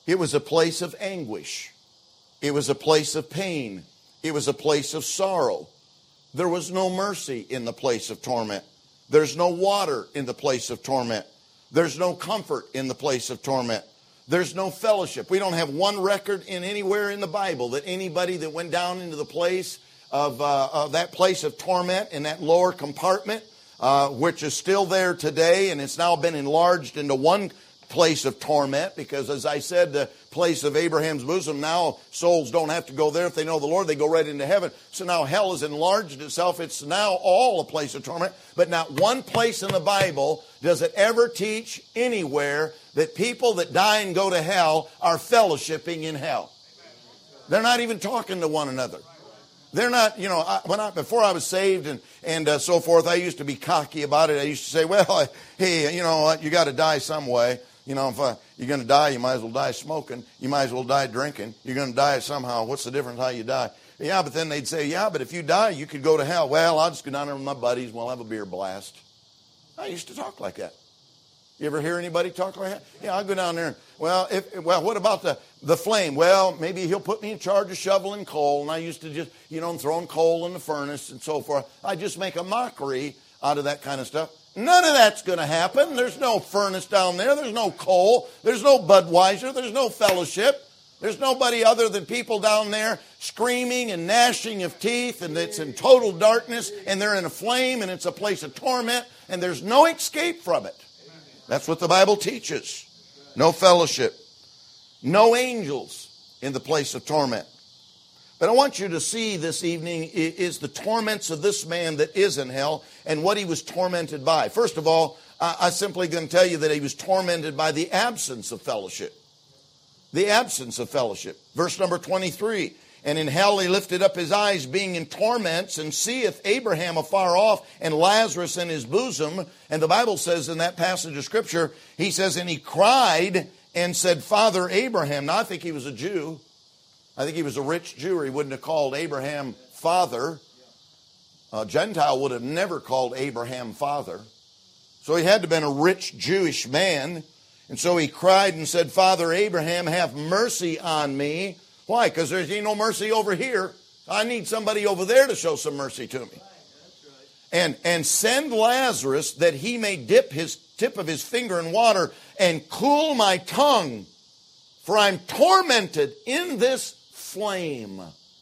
It was a place of anguish. It was a place of pain. It was a place of sorrow. There was no mercy in the place of torment. There's no water in the place of torment. There's no comfort in the place of torment. There's no fellowship. We don't have one record in anywhere in the Bible that anybody that went down into the place of, uh, of that place of torment in that lower compartment, uh, which is still there today, and it's now been enlarged into one place of torment, because as I said, the place of Abraham's bosom, now souls don't have to go there. If they know the Lord, they go right into heaven. So now hell has enlarged itself. It's now all a place of torment. But not one place in the Bible does it ever teach anywhere that people that die and go to hell are fellowshipping in hell. They're not even talking to one another. They're not, you know, I, when I, before I was saved and, and uh, so forth, I used to be cocky about it. I used to say, well, I, hey, you know what, you got to die some way. You know, if uh, you're going to die, you might as well die smoking. You might as well die drinking. You're going to die somehow. What's the difference how you die? Yeah, but then they'd say, yeah, but if you die, you could go to hell. Well, I'll just go down there with my buddies. We'll have a beer blast. I used to talk like that. You ever hear anybody talk like that? Yeah, I'll go down there. And, well, if, well, what about the, the flame? Well, maybe he'll put me in charge of shoveling coal. And I used to just, you know, throwing coal in the furnace and so forth. I just make a mockery out of that kind of stuff. None of that's going to happen. There's no furnace down there. There's no coal. There's no Budweiser. There's no fellowship. There's nobody other than people down there screaming and gnashing of teeth, and it's in total darkness, and they're in a flame, and it's a place of torment, and there's no escape from it. That's what the Bible teaches. No fellowship. No angels in the place of torment. But I want you to see this evening is the torments of this man that is in hell and what he was tormented by. First of all, I'm simply going to tell you that he was tormented by the absence of fellowship. The absence of fellowship. Verse number twenty-three. And in hell he lifted up his eyes, being in torments, and seeth Abraham afar off, and Lazarus in his bosom. And the Bible says in that passage of Scripture, he says, and he cried and said, Father Abraham. Now I think he was a Jew. I think he was a rich Jew, or he wouldn't have called Abraham father. A Gentile would have never called Abraham father. So he had to have been a rich Jewish man. And so he cried and said, Father Abraham, have mercy on me. Why? Because there's ain't no mercy over here. I need somebody over there to show some mercy to me. And, and send Lazarus that he may dip his tip of his finger in water and cool my tongue, for I'm tormented in this flame.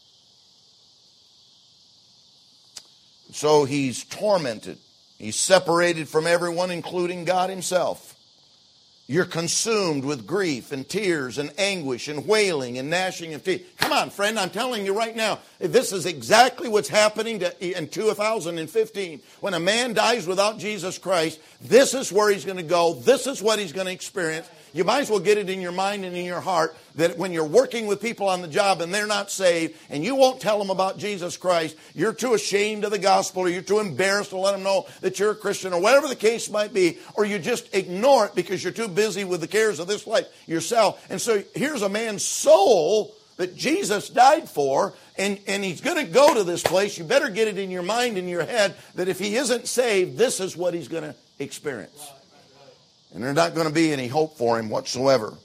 So he's tormented. He's separated from everyone, including God himself. You're consumed with grief and tears and anguish and wailing and gnashing of teeth. Come on, friend, I'm telling you right now, this is exactly what's happening to, in two thousand fifteen. When a man dies without Jesus Christ, this is where he's going to go. This is what he's going to experience. You might as well get it in your mind and in your heart that when you're working with people on the job and they're not saved and you won't tell them about Jesus Christ, you're too ashamed of the gospel, or you're too embarrassed to let them know that you're a Christian, or whatever the case might be, or you just ignore it because you're too busy with the cares of this life yourself. And so here's a man's soul that Jesus died for, and, and he's going to go to this place. You better get it in your mind and your head that if he isn't saved, this is what he's going to experience. And there's not going to be any hope for him whatsoever.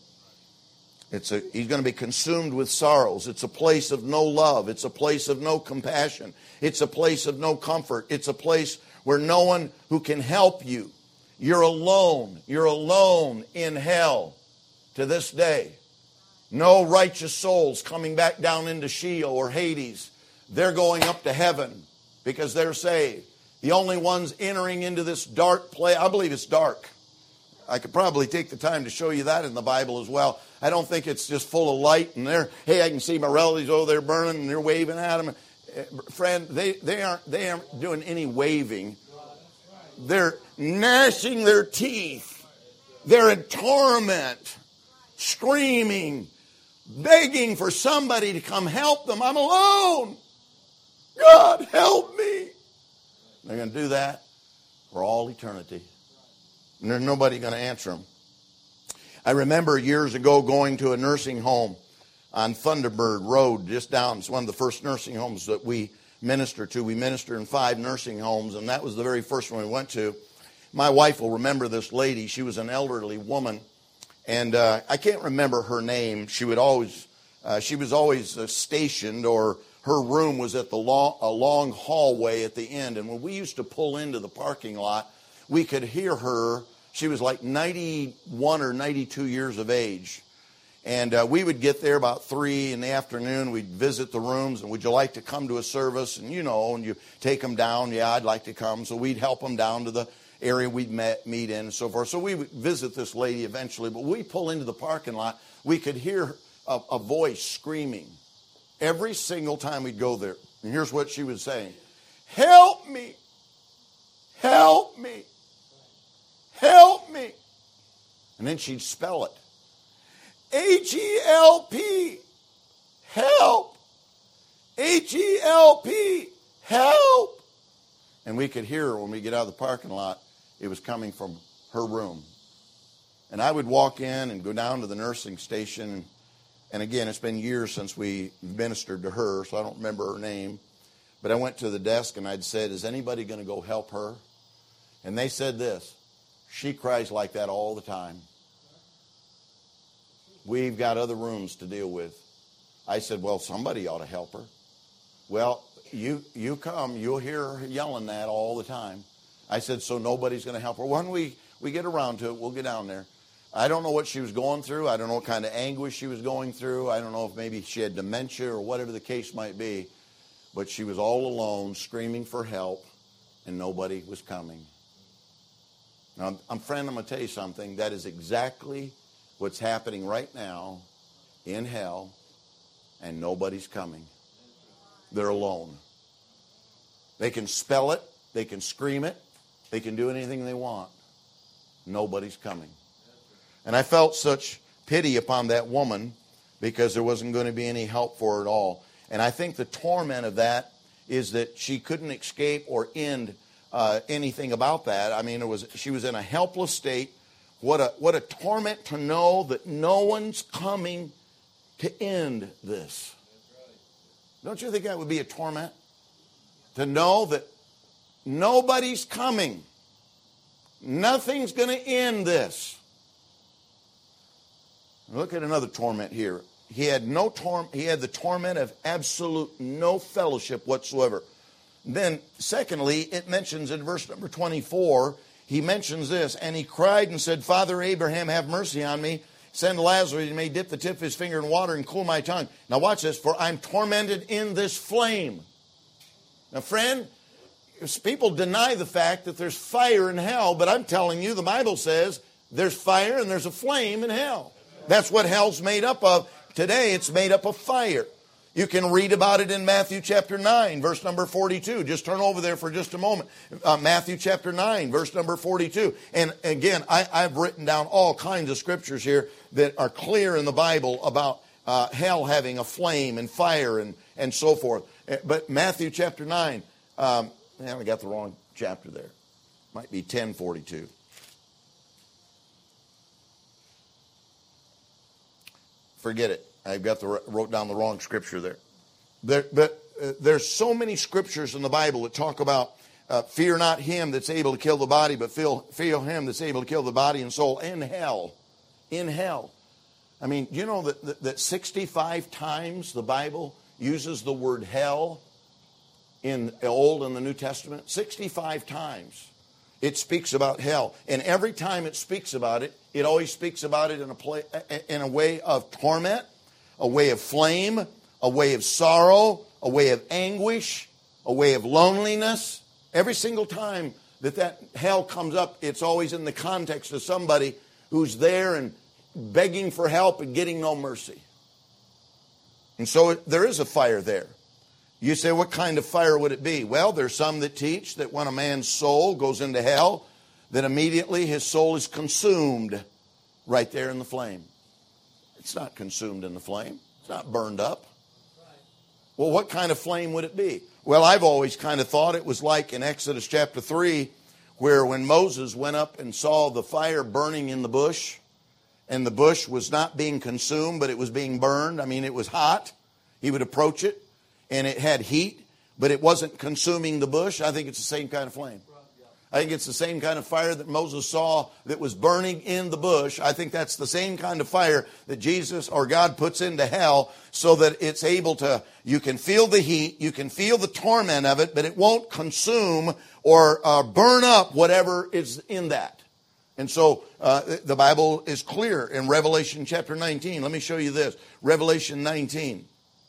It's a, he's going to be consumed with sorrows. It's a place of no love. It's a place of no compassion. It's a place of no comfort. It's a place where no one who can help you. You're alone. You're alone in hell to this day. No righteous souls coming back down into Sheol or Hades. They're going up to heaven because they're saved. The only ones entering into this dark place, I believe it's dark. I could probably take the time to show you that in the Bible as well. I don't think it's just full of light and they're, hey, I can see my relatives over there burning and they're waving at them. Friend, they, they aren't they aren't doing any waving. They're gnashing their teeth. They're in torment, screaming, begging for somebody to come help them. I'm alone. God, help me. They're going to do that for all eternity. And there's nobody going to answer them. I remember years ago going to a nursing home on Thunderbird Road, just down. It's one of the first nursing homes that we minister to. We minister in five nursing homes, and that was the very first one we went to. My wife will remember this lady. She was an elderly woman, And uh, I can't remember her name. She would always, uh, she was always uh, stationed, or her room was at the long, a long hallway at the end. And when we used to pull into the parking lot, we could hear her. She was like ninety-one or ninety-two years of age. And uh, we would get there about three in the afternoon. We'd visit the rooms, and would you like to come to a service? And you know, and you take them down. Yeah, I'd like to come. So we'd help them down to the area we'd met, meet in and so forth. So we would visit this lady eventually. But when we pull into the parking lot, we could hear a, a voice screaming every single time we'd go there. And here's what she was saying. Help me. Help me. Help me. And then she'd spell it. H E L P, help. H E L P, help. And we could hear her when we get out of the parking lot. It was coming from her room. And I would walk in and go down to the nursing station. And again, it's been years since we ministered to her, so I don't remember her name. But I went to the desk and I'd said, is anybody going to go help her? And they said this, she cries like that all the time. We've got other rooms to deal with. I said, well, somebody ought to help her. Well, you you come, you'll hear her yelling that all the time. I said, so nobody's going to help her. When we, we get around to it, we'll get down there. I don't know what she was going through. I don't know what kind of anguish she was going through. I don't know if maybe she had dementia or whatever the case might be. But she was all alone, screaming for help, and nobody was coming. Now, I'm, friend, I'm going to tell you something. That is exactly what's happening right now in hell, and nobody's coming. They're alone. They can spell it. They can scream it. They can do anything they want. Nobody's coming. And I felt such pity upon that woman because there wasn't going to be any help for her at all. And I think the torment of that is that she couldn't escape or end uh, anything about that. I mean, it was she was in a helpless state. What a what a torment to know that no one's coming to end this. Don't you think that would be a torment? To know that nobody's coming. Nothing's going to end this. Look at another torment here. He had no tor- He had the torment of absolute no fellowship whatsoever. Then, secondly, it mentions in verse number twenty-four, he mentions this, and he cried and said, Father Abraham, have mercy on me. Send Lazarus, he may dip the tip of his finger in water and cool my tongue. Now watch this, for I'm tormented in this flame. Now, friend, people deny the fact that there's fire in hell, but I'm telling you, the Bible says there's fire and there's a flame in hell. That's what hell's made up of. Today, it's made up of fire. You can read about it in Matthew chapter nine, verse number forty-two. Just turn over there for just a moment. Uh, Matthew chapter nine, verse number forty-two. And again, I, I've written down all kinds of scriptures here that are clear in the Bible about uh, hell having a flame and fire and, and so forth. But Matthew chapter nine, um, man, I got the wrong chapter there. Might be ten forty-two. Forget it. I've got the wrote down the wrong scripture there. There, but uh, there's so many scriptures in the Bible that talk about uh, fear not him that's able to kill the body, but fear, fear him that's able to kill the body and soul in hell. In hell. I mean, you know that, that, that sixty-five times the Bible uses the word hell in the Old and the New Testament? sixty-five times it speaks about hell. And every time it speaks about it, it always speaks about it in a play, in a way of torment, a way of flame, a way of sorrow, a way of anguish, a way of loneliness. Every single time that that hell comes up, it's always in the context of somebody who's there and begging for help and getting no mercy. And so there is a fire there. You say, what kind of fire would it be? Well, there's some that teach that when a man's soul goes into hell, that immediately his soul is consumed right there in the flame. It's not consumed in the flame. It's not burned up. Well, what kind of flame would it be? Well, I've always kind of thought it was like in Exodus chapter three, where when Moses went up and saw the fire burning in the bush, and the bush was not being consumed, but it was being burned. I mean, it was hot. He would approach it, and it had heat, but it wasn't consuming the bush. I think it's the same kind of flame. I think it's the same kind of fire that Moses saw that was burning in the bush. I think that's the same kind of fire that Jesus or God puts into hell so that it's able to, you can feel the heat, you can feel the torment of it, but it won't consume or uh, burn up whatever is in that. And so uh, the Bible is clear in Revelation chapter nineteen. Let me show you this. Revelation nineteen.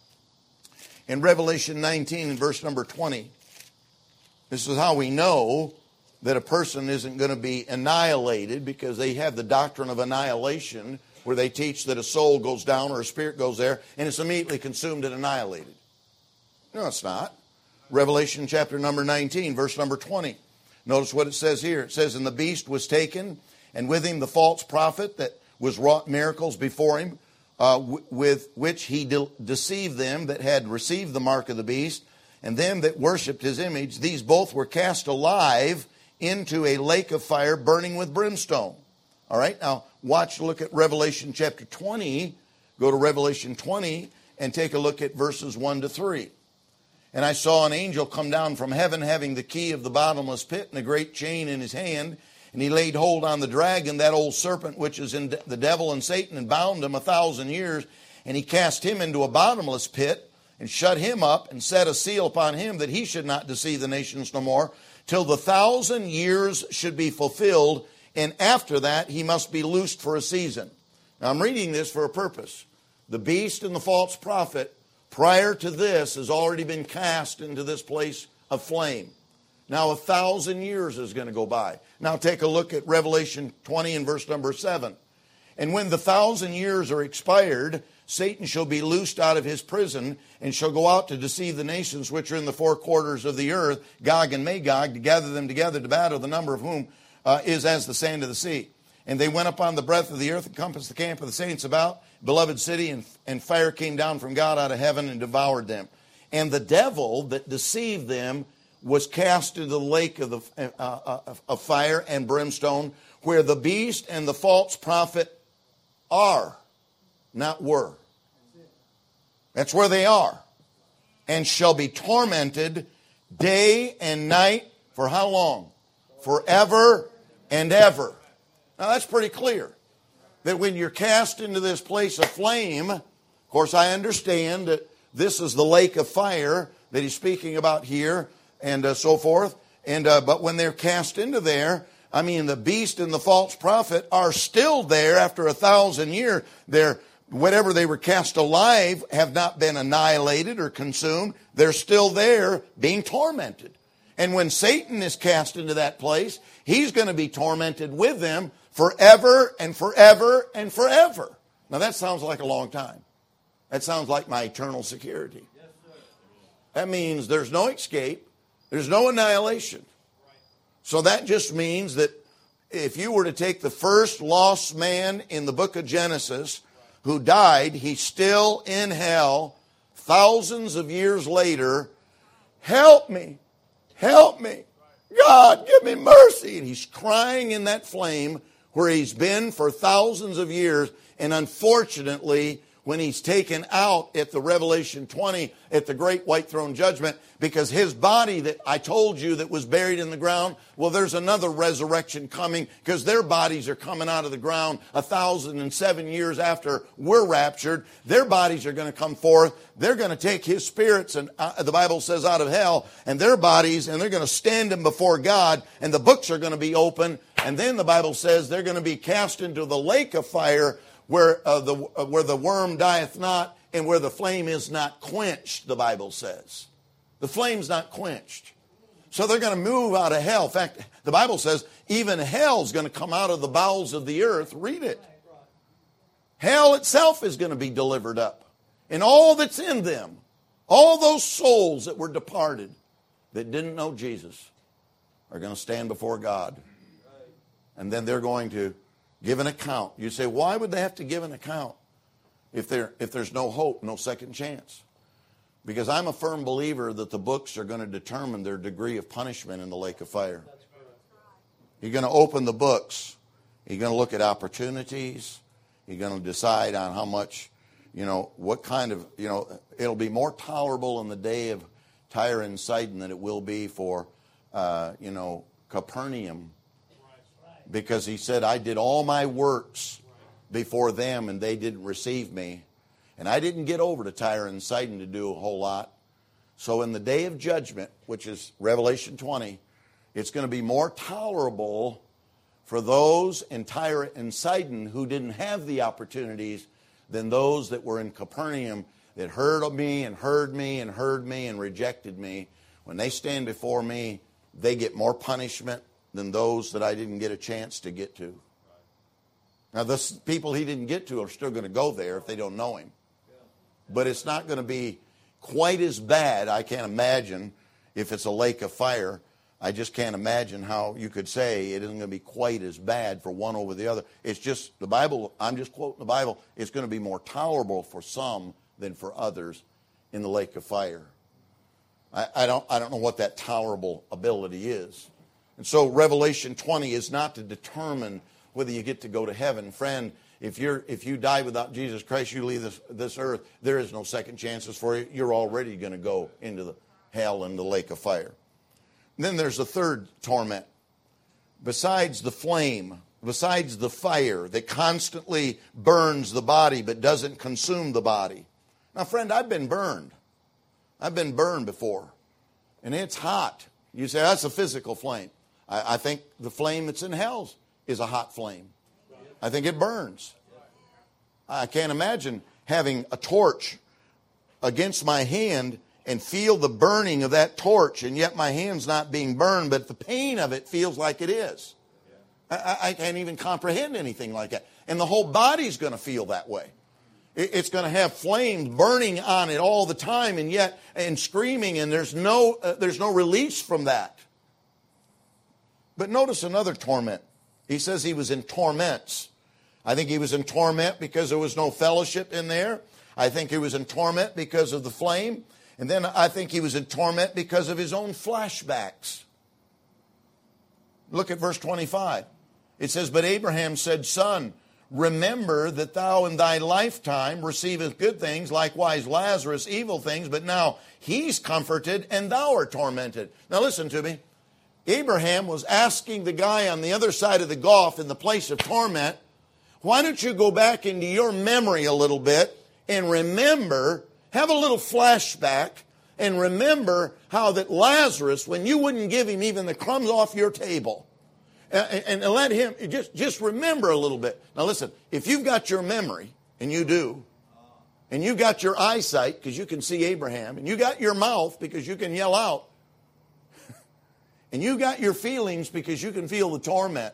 In Revelation nineteen, in verse number twenty, this is how we know that a person isn't going to be annihilated, because they have the doctrine of annihilation where they teach that a soul goes down or a spirit goes there and it's immediately consumed and annihilated. No, it's not. Revelation chapter number nineteen, verse number twenty. Notice what it says here. It says, "And the beast was taken, and with him the false prophet that was wrought miracles before him, uh, w- with which he de- deceived them that had received the mark of the beast, and them that worshipped his image. These both were cast alive into a lake of fire burning with brimstone." All right, now watch, look at Revelation chapter twenty. Go to Revelation twenty and take a look at verses one to three. "And I saw an angel come down from heaven, having the key of the bottomless pit and a great chain in his hand. And he laid hold on the dragon, that old serpent, which is in the devil and Satan, and bound him a thousand years. And he cast him into a bottomless pit, and shut him up, and set a seal upon him, that he should not deceive the nations no more, till the thousand years should be fulfilled. And after that he must be loosed for a season." Now I'm reading this for a purpose. The beast and the false prophet, prior to this, has already been cast into this place of flame. Now a thousand years is going to go by. Now take a look at Revelation twenty and verse number seven. "And when the thousand years are expired, Satan shall be loosed out of his prison, and shall go out to deceive the nations which are in the four quarters of the earth, Gog and Magog, to gather them together to battle, the number of whom uh, is as the sand of the sea. And they went upon the breadth of the earth, and compassed the camp of the saints about, beloved city, and, and fire came down from God out of heaven and devoured them. And the devil that deceived them was cast into the lake of, the, uh, uh, of fire and brimstone, where the beast and the false prophet are, not were. That's where they are. And shall be tormented day and night for how long? Forever and ever. Now that's pretty clear. That when you're cast into this place of flame, of course I understand that this is the lake of fire that he's speaking about here, and uh, so forth. And uh, but when they're cast into there, I mean, the beast and the false prophet are still there after a thousand years. They're, whatever they were cast alive have not been annihilated or consumed. They're still there being tormented. And when Satan is cast into that place, he's going to be tormented with them forever and forever and forever. Now that sounds like a long time. That sounds like my eternal security. That means there's no escape. There's no annihilation. So that just means that if you were to take the first lost man in the book of Genesis who died, he's still in hell thousands of years later. Help me. Help me. God, give me mercy. And he's crying in that flame where he's been for thousands of years. And unfortunately, when he's taken out at the Revelation twenty, at the great white throne judgment, because his body that I told you that was buried in the ground, well, there's another resurrection coming, because their bodies are coming out of the ground a thousand and seven years after we're raptured. Their bodies are going to come forth. They're going to take his spirits, and uh, the Bible says, out of hell, and their bodies, and they're going to stand them before God, and the books are going to be open, and then the Bible says they're going to be cast into the lake of fire, where uh, the uh, where the worm dieth not, and where the flame is not quenched, the Bible says. The flame's not quenched. So they're going to move out of hell. In fact, the Bible says even hell's going to come out of the bowels of the earth. Read it. Hell itself is going to be delivered up. And all that's in them, all those souls that were departed, that didn't know Jesus, are going to stand before God. And then they're going to give an account. You say, why would they have to give an account if there if there's no hope, no second chance? Because I'm a firm believer that the books are going to determine their degree of punishment in the lake of fire. You're going to open the books. You're going to look at opportunities. You're going to decide on how much, you know, what kind of, you know, it'll be more tolerable in the day of Tyre and Sidon than it will be for, uh, you know, Capernaum. Because he said, I did all my works before them and they didn't receive me. And I didn't get over to Tyre and Sidon to do a whole lot. So in the day of judgment, which is Revelation twenty, it's going to be more tolerable for those in Tyre and Sidon who didn't have the opportunities than those that were in Capernaum that heard of me and heard me and heard me and rejected me. When they stand before me, they get more punishment than those that I didn't get a chance to get to. Now, the people he didn't get to are still going to go there if they don't know him. But it's not going to be quite as bad, I can't imagine, if it's a lake of fire. I just can't imagine how you could say it isn't going to be quite as bad for one over the other. It's just, the Bible, I'm just quoting the Bible, it's going to be more tolerable for some than for others in the lake of fire. I, I don't, I don't know what that tolerable ability is. And so Revelation twenty is not to determine whether you get to go to heaven. Friend, if you're if you die without Jesus Christ, you leave this, this earth, there is no second chances for you. You're already going to go into the hell and the lake of fire. And then there's a third torment. Besides the flame, besides the fire that constantly burns the body but doesn't consume the body. Now, friend, I've been burned. I've been burned before. And it's hot. You say, that's a physical flame. I, I think the flame that's in hell is a hot flame. I think it burns. I can't imagine having a torch against my hand and feel the burning of that torch, and yet my hand's not being burned, but the pain of it feels like it is. I, I can't even comprehend anything like that. And the whole body's going to feel that way. It, it's going to have flames burning on it all the time, and yet and screaming, and there's no uh, there's no release from that. But notice another torment. He says he was in torments. I think he was in torment because there was no fellowship in there. I think he was in torment because of the flame. And then I think he was in torment because of his own flashbacks. Look at verse twenty-five. It says, but Abraham said, Son, remember that thou in thy lifetime receivest good things, likewise Lazarus evil things, but now he's comforted and thou art tormented. Now listen to me. Abraham was asking the guy on the other side of the gulf in the place of torment, why don't you go back into your memory a little bit and remember, have a little flashback, and remember how that Lazarus, when you wouldn't give him even the crumbs off your table, and, and let him, just, just remember a little bit. Now listen, if you've got your memory, and you do, and you got your eyesight because you can see Abraham, and you got your mouth because you can yell out, and you got your feelings because you can feel the torment.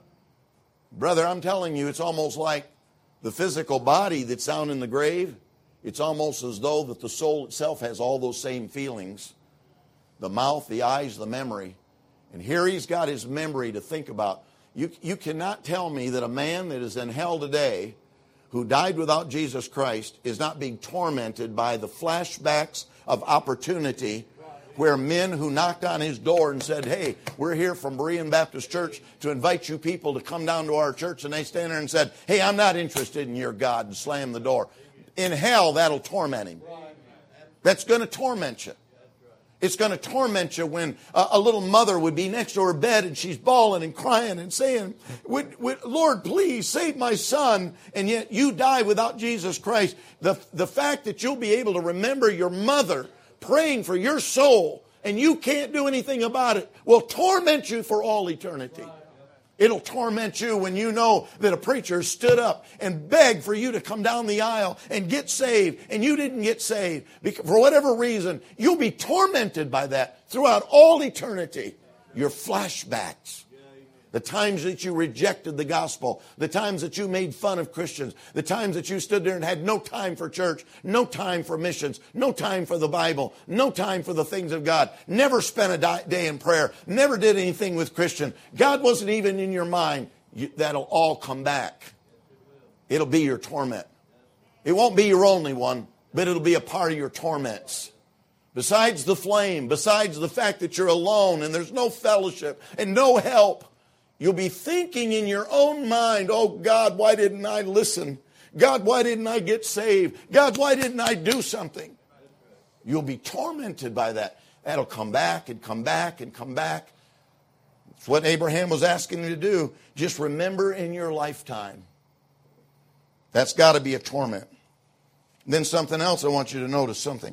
Brother, I'm telling you, it's almost like the physical body that's down in the grave. It's almost as though that the soul itself has all those same feelings. The mouth, the eyes, the memory. And here he's got his memory to think about. You, you cannot tell me that a man that is in hell today who died without Jesus Christ is not being tormented by the flashbacks of opportunity where men who knocked on his door and said, hey, we're here from Berean Baptist Church to invite you people to come down to our church. And they stand there and said, hey, I'm not interested in your God, and slam the door. In hell, that'll torment him. That's going to torment you. It's going to torment you when a, a little mother would be next to her bed and she's bawling and crying and saying, would, would, Lord, please save my son. And yet you die without Jesus Christ. The, the fact that you'll be able to remember your mother praying for your soul and you can't do anything about it will torment you for all eternity. It'll torment you when you know that a preacher stood up and begged for you to come down the aisle and get saved, and you didn't get saved. Because for whatever reason, you'll be tormented by that throughout all eternity. Your flashbacks. The times that you rejected the gospel, the times that you made fun of Christians, the times that you stood there and had no time for church, no time for missions, no time for the Bible, no time for the things of God, never spent a day in prayer, never did anything with Christian. God wasn't even in your mind. You, that'll all come back. It'll be your torment. It won't be your only one, but it'll be a part of your torments. Besides the flame, besides the fact that you're alone and there's no fellowship and no help, you'll be thinking in your own mind, oh God, why didn't I listen? God, why didn't I get saved? God, why didn't I do something? You'll be tormented by that. That'll come back and come back and come back. It's what Abraham was asking him to do. Just remember in your lifetime. That's got to be a torment. Then something else I want you to notice, something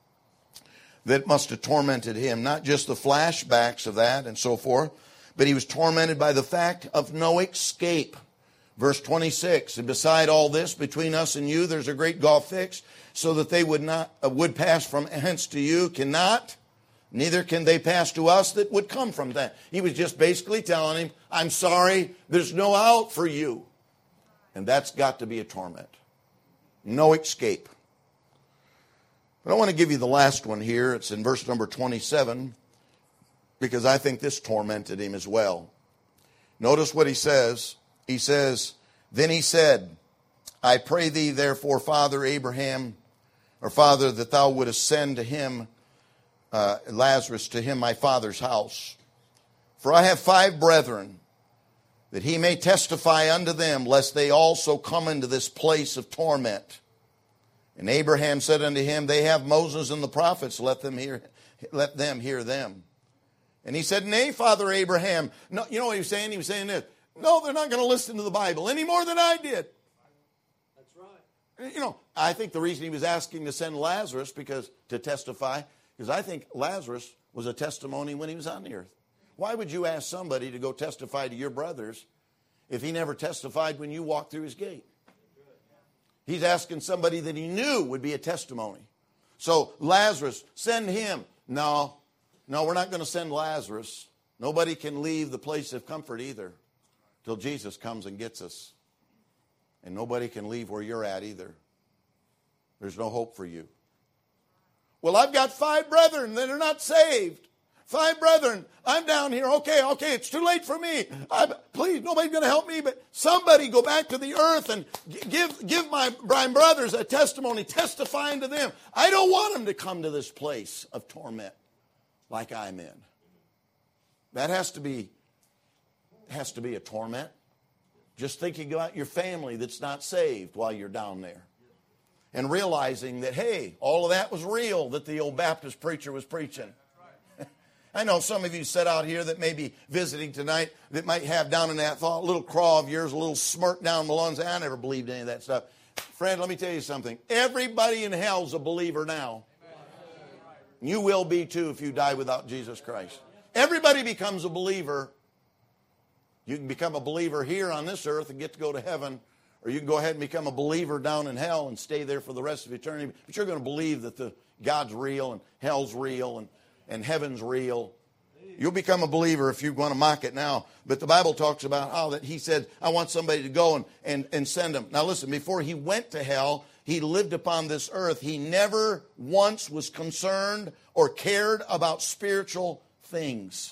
that must have tormented him. Not just the flashbacks of that and so forth, but he was tormented by the fact of no escape. Verse twenty-six, and beside all this, between us and you, there's a great gulf fixed, so that they would not uh, would pass from hence to you, cannot, neither can they pass to us that would come from that. He was just basically telling him, I'm sorry, there's no out for you. And that's got to be a torment. No escape. But I want to give you the last one here. It's in verse number twenty-seven, because I think this tormented him as well. Notice what he says. He says, then he said, I pray thee therefore, Father Abraham, or Father, that thou wouldest send to him, uh, Lazarus, to him my father's house. For I have five brethren, that he may testify unto them, lest they also come into this place of torment. And Abraham said unto him, they have Moses and the prophets, let them hear, let them hear them. And he said, nay, Father Abraham. No, you know what he was saying? He was saying this. No, they're not going to listen to the Bible any more than I did. That's right. You know, I think the reason he was asking to send Lazarus because to testify, because I think Lazarus was a testimony when he was on the earth. Why would you ask somebody to go testify to your brothers if he never testified when you walked through his gate? He's asking somebody that he knew would be a testimony. So, Lazarus, send him. No, no, we're not going to send Lazarus. Nobody can leave the place of comfort either till Jesus comes and gets us. And nobody can leave where you're at either. There's no hope for you. Well, I've got five brethren that are not saved. Five brethren. I'm down here. Okay, okay, it's too late for me. I, please, nobody's going to help me, but somebody go back to the earth and give, give my, my brothers a testimony, testifying to them. I don't want them to come to this place of torment like I'm in. That has to be, has to be a torment. Just thinking about your family that's not saved while you're down there. And realizing that, hey, all of that was real that the old Baptist preacher was preaching. I know some of you sit out here that may be visiting tonight that might have down in that thought, little craw of yours, a little smirk down below and say, I never believed any of that stuff. Friend, let me tell you something. Everybody in hell's a believer now. You will be too if you die without Jesus Christ. Everybody becomes a believer. You can become a believer here on this earth and get to go to heaven, or you can go ahead and become a believer down in hell and stay there for the rest of eternity. But you're going to believe that the God's real and hell's real and and heaven's real. You'll become a believer if you want to mock it now. But the Bible talks about how that he said, I want somebody to go and, and, and send him. Now listen, before he went to hell, he lived upon this earth. He never once was concerned or cared about spiritual things.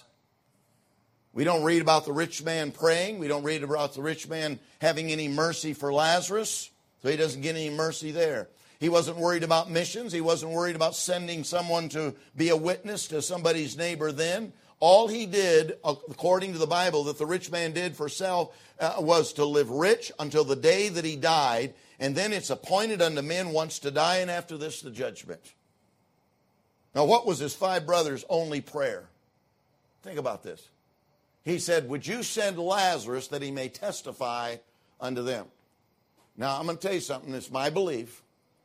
We don't read about the rich man praying. We don't read about the rich man having any mercy for Lazarus. So he doesn't get any mercy there. He wasn't worried about missions. He wasn't worried about sending someone to be a witness to somebody's neighbor then. All he did, according to the Bible, that the rich man did for self uh, was to live rich until the day that he died. And then it's appointed unto men once to die, and after this the judgment. Now what was his five brothers' only prayer? Think about this. He said, would you send Lazarus that he may testify unto them? Now I'm going to tell you something. It's my belief.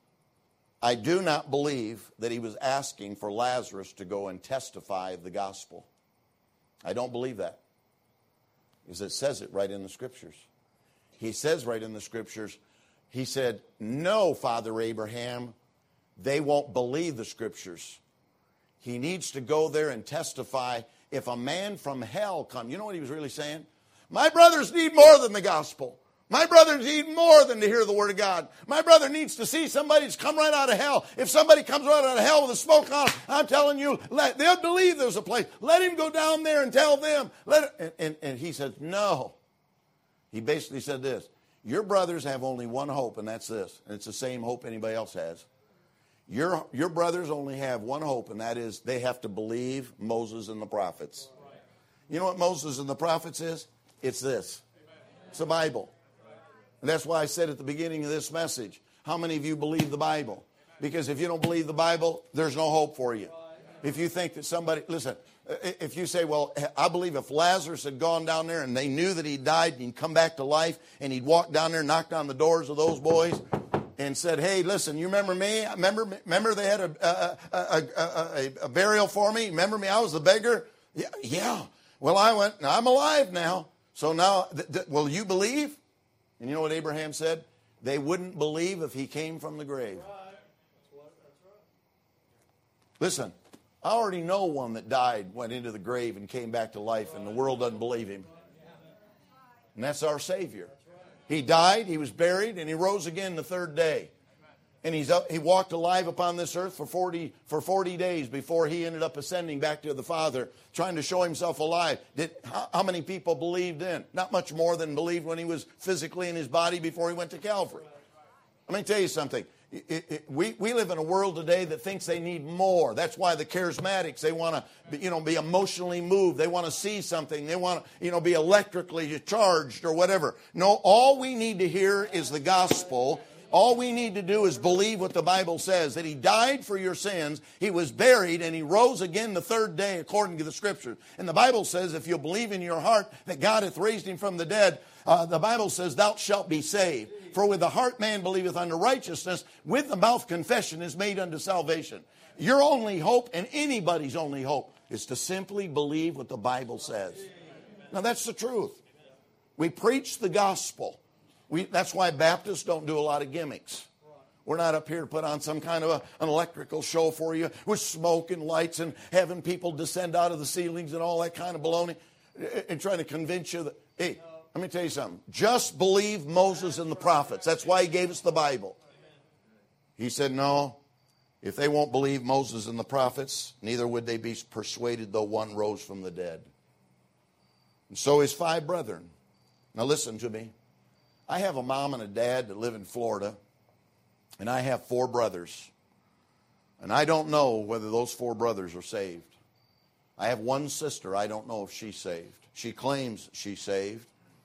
I do not believe that he was asking for Lazarus to go and testify of the gospel. I don't believe that. Because it says it right in the Scriptures. He says right in the Scriptures, he said, no, Father Abraham, they won't believe the Scriptures. He needs to go there and testify. If a man from hell come, you know what he was really saying? My brothers need more than the gospel. My brother needs more than to hear the word of God. My brother needs to see somebody that's come right out of hell. If somebody comes right out of hell with a smoke on, I'm telling you, let, they'll believe there's a place. Let him go down there and tell them. Let it, and, and, and he said, no. He basically said this. Your brothers have only one hope, and that's this. And it's the same hope anybody else has. Your, your brothers only have one hope, and that is they have to believe Moses and the prophets. You know what Moses and the prophets is? It's this. It's the Bible. And that's why I said at the beginning of this message, how many of you believe the Bible? Because if you don't believe the Bible, there's no hope for you. If you think that somebody, listen, if you say, well, I believe if Lazarus had gone down there and they knew that he died and he'd come back to life and he'd walk down there and knock on the doors of those boys and said, hey, listen, you remember me? Remember, remember they had a, a, a, a, a burial for me? Remember me? I was the beggar. Yeah. yeah. Well, I went, I'm alive now. So now, th- th- will you believe? And you know what Abraham said? They wouldn't believe if he came from the grave. Listen, I already know one that died, went into the grave, and came back to life, and the world doesn't believe him. And that's our Savior. He died, he was buried, and he rose again the third day. And he's up, he walked alive upon this earth for forty, for forty days before he ended up ascending back to the Father, trying to show himself alive. Did, how, how many people believed then? Not much more than believed when he was physically in his body before he went to Calvary. Let me tell you something. It, it, we, we live in a world today that thinks they need more. That's why the charismatics, they want to you know, be emotionally moved. They want to see something. They want to you know, be electrically charged or whatever. No, all we need to hear is the gospel. All we need to do is believe what the Bible says, that he died for your sins, he was buried, and he rose again the third day according to the Scriptures. And the Bible says if you'll believe in your heart that God hath raised him from the dead, uh, the Bible says thou shalt be saved. For with the heart man believeth unto righteousness, with the mouth confession is made unto salvation. Your only hope, and anybody's only hope, is to simply believe what the Bible says. Now that's the truth. We preach the gospel. We, that's why Baptists don't do a lot of gimmicks. We're not up here to put on some kind of a, an electrical show for you with smoke and lights and having people descend out of the ceilings and all that kind of baloney and trying to convince you that, hey, let me tell you something. Just believe Moses and the prophets. That's why he gave us the Bible. He said, no, if they won't believe Moses and the prophets, neither would they be persuaded though one rose from the dead. And so his five brethren. Now listen to me. I have a mom and a dad that live in Florida, and I have four brothers. And I don't know whether those four brothers are saved. I have one sister. I don't know if she's saved. She claims she's saved.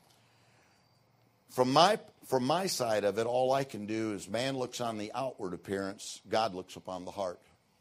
From my, from my side of it, all I can do is man looks on the outward appearance, God looks upon the heart.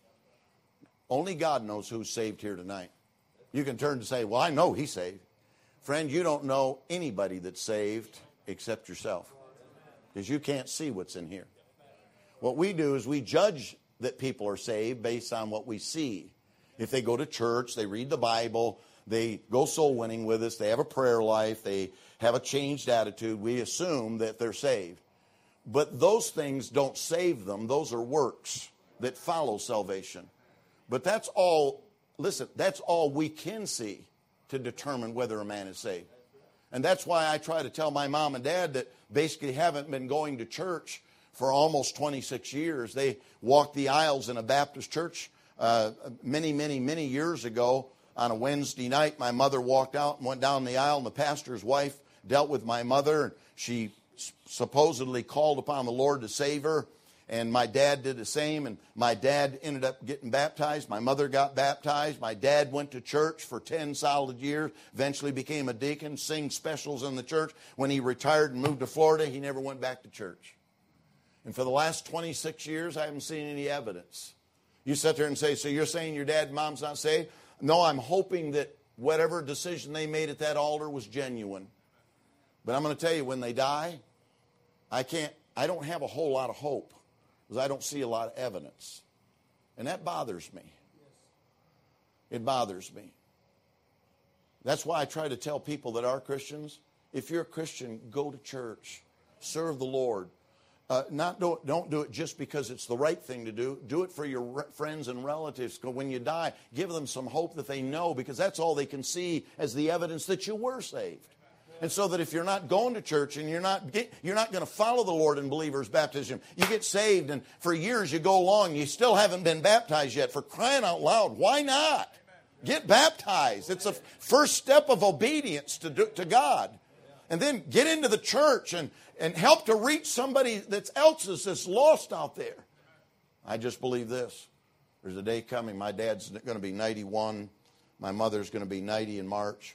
Only God knows who's saved here tonight. You can turn to say, well, I know he's saved. Friend, you don't know anybody that's saved except yourself, because you can't see what's in here. What we do is we judge that people are saved based on what we see. If they go to church, they read the Bible, they go soul winning with us, they have a prayer life, they have a changed attitude, we assume that they're saved. But those things don't save them. Those are works that follow salvation. But that's all, listen, that's all we can see to determine whether a man is saved. And that's why I try to tell my mom and dad that basically haven't been going to church for almost twenty-six years. They walked the aisles in a Baptist church uh, many, many, many years ago. On a Wednesday night, my mother walked out and went down the aisle, and the pastor's wife dealt with my mother. She supposedly called upon the Lord to save her. And my dad did the same, and my dad ended up getting baptized. My mother got baptized. My dad went to church for ten solid years, eventually became a deacon, sang specials in the church. When he retired and moved to Florida, he never went back to church. And for the last twenty-six years, I haven't seen any evidence. You sit there and say, so you're saying your dad and mom's not saved? No, I'm hoping that whatever decision they made at that altar was genuine. But I'm going to tell you, when they die, I can't, I don't have a whole lot of hope, because I don't see a lot of evidence. And that bothers me. It bothers me. That's why I try to tell people that are Christians, if you're a Christian, go to church. Serve the Lord. Uh, not do, don't do it just because it's the right thing to do. Do it for your re- friends and relatives. When you die, give them some hope that they know, because that's all they can see as the evidence that you were saved. And so that if you're not going to church and you're not get, you're not going to follow the Lord in believer's baptism, you get saved and for years you go along, you still haven't been baptized yet. For crying out loud, why not? Get baptized. It's a first step of obedience to, to God. And then get into the church and, and help to reach somebody that's else that's lost out there. I just believe this. There's a day coming. My dad's going to be ninety-one. My mother's going to be ninety in March.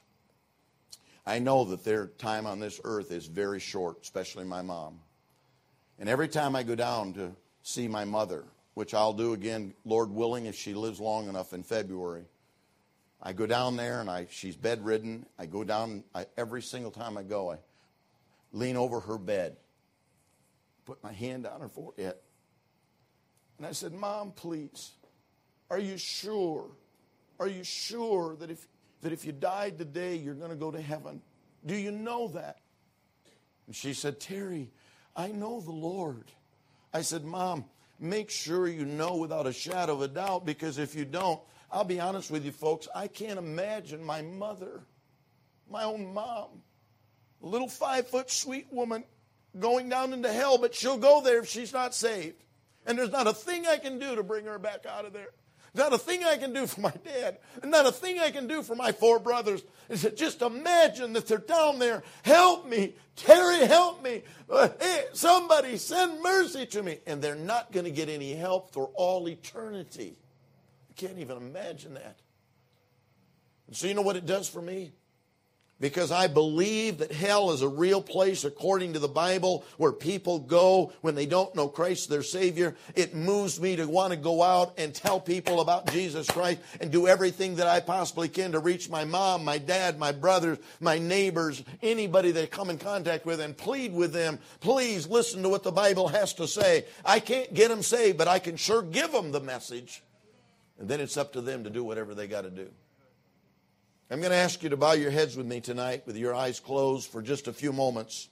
I know that their time on this earth is very short, especially my mom. And every time I go down to see my mother, which I'll do again, Lord willing, if she lives long enough in February, I go down there, and I she's bedridden. I go down, I, every single time I go, I lean over her bed, put my hand on her forehead, and I said, Mom, please, are you sure? Are you sure that if that if you died today, you're going to go to heaven? Do you know that? And she said, Terry, I know the Lord. I said, Mom, make sure you know without a shadow of a doubt, because if you don't, I'll be honest with you, folks, I can't imagine my mother, my own mom, a little five-foot sweet woman going down into hell, but she'll go there if she's not saved. And there's not a thing I can do to bring her back out of there. Not a thing I can do for my dad. And not a thing I can do for my four brothers. Is to just imagine that they're down there. Help me. Terry, help me. Uh, hey, somebody send mercy to me. And they're not going to get any help for all eternity. I can't even imagine that. And so you know what it does for me? Because I believe that hell is a real place according to the Bible where people go when they don't know Christ their Savior. It moves me to want to go out and tell people about Jesus Christ and do everything that I possibly can to reach my mom, my dad, my brothers, my neighbors, anybody that I come in contact with, and plead with them, please listen to what the Bible has to say. I can't get them saved, but I can sure give them the message. And then it's up to them to do whatever they got to do. I'm going to ask you to bow your heads with me tonight with your eyes closed for just a few moments.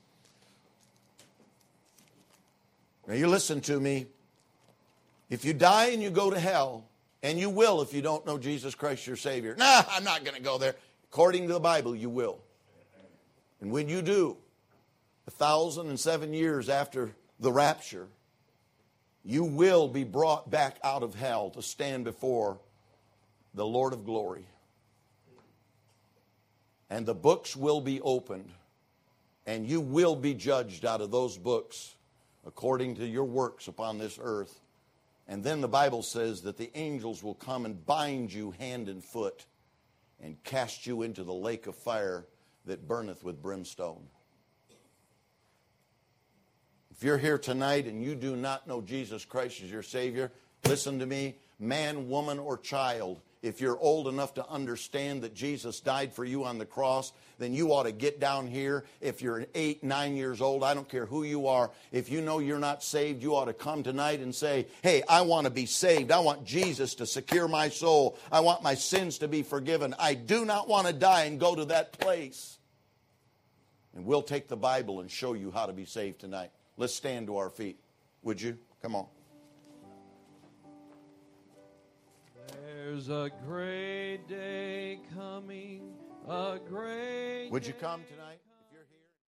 Now you listen to me. If you die and you go to hell, and you will if you don't know Jesus Christ your Savior. Nah, I'm not going to go there. According to the Bible, you will. And when you do, a thousand and seven years after the rapture, you will be brought back out of hell to stand before the Lord of glory. And the books will be opened, and you will be judged out of those books according to your works upon this earth. And then the Bible says that the angels will come and bind you hand and foot and cast you into the lake of fire that burneth with brimstone. If you're here tonight and you do not know Jesus Christ as your Savior, listen to me, man, woman, or child. If you're old enough to understand that Jesus died for you on the cross, then you ought to get down here. If you're eight, nine years old, I don't care who you are. If you know you're not saved, you ought to come tonight and say, hey, I want to be saved. I want Jesus to secure my soul. I want my sins to be forgiven. I do not want to die and go to that place. And we'll take the Bible and show you how to be saved tonight. Let's stand to our feet. Would you? Come on. There's a great day coming, a great Would you day come tonight?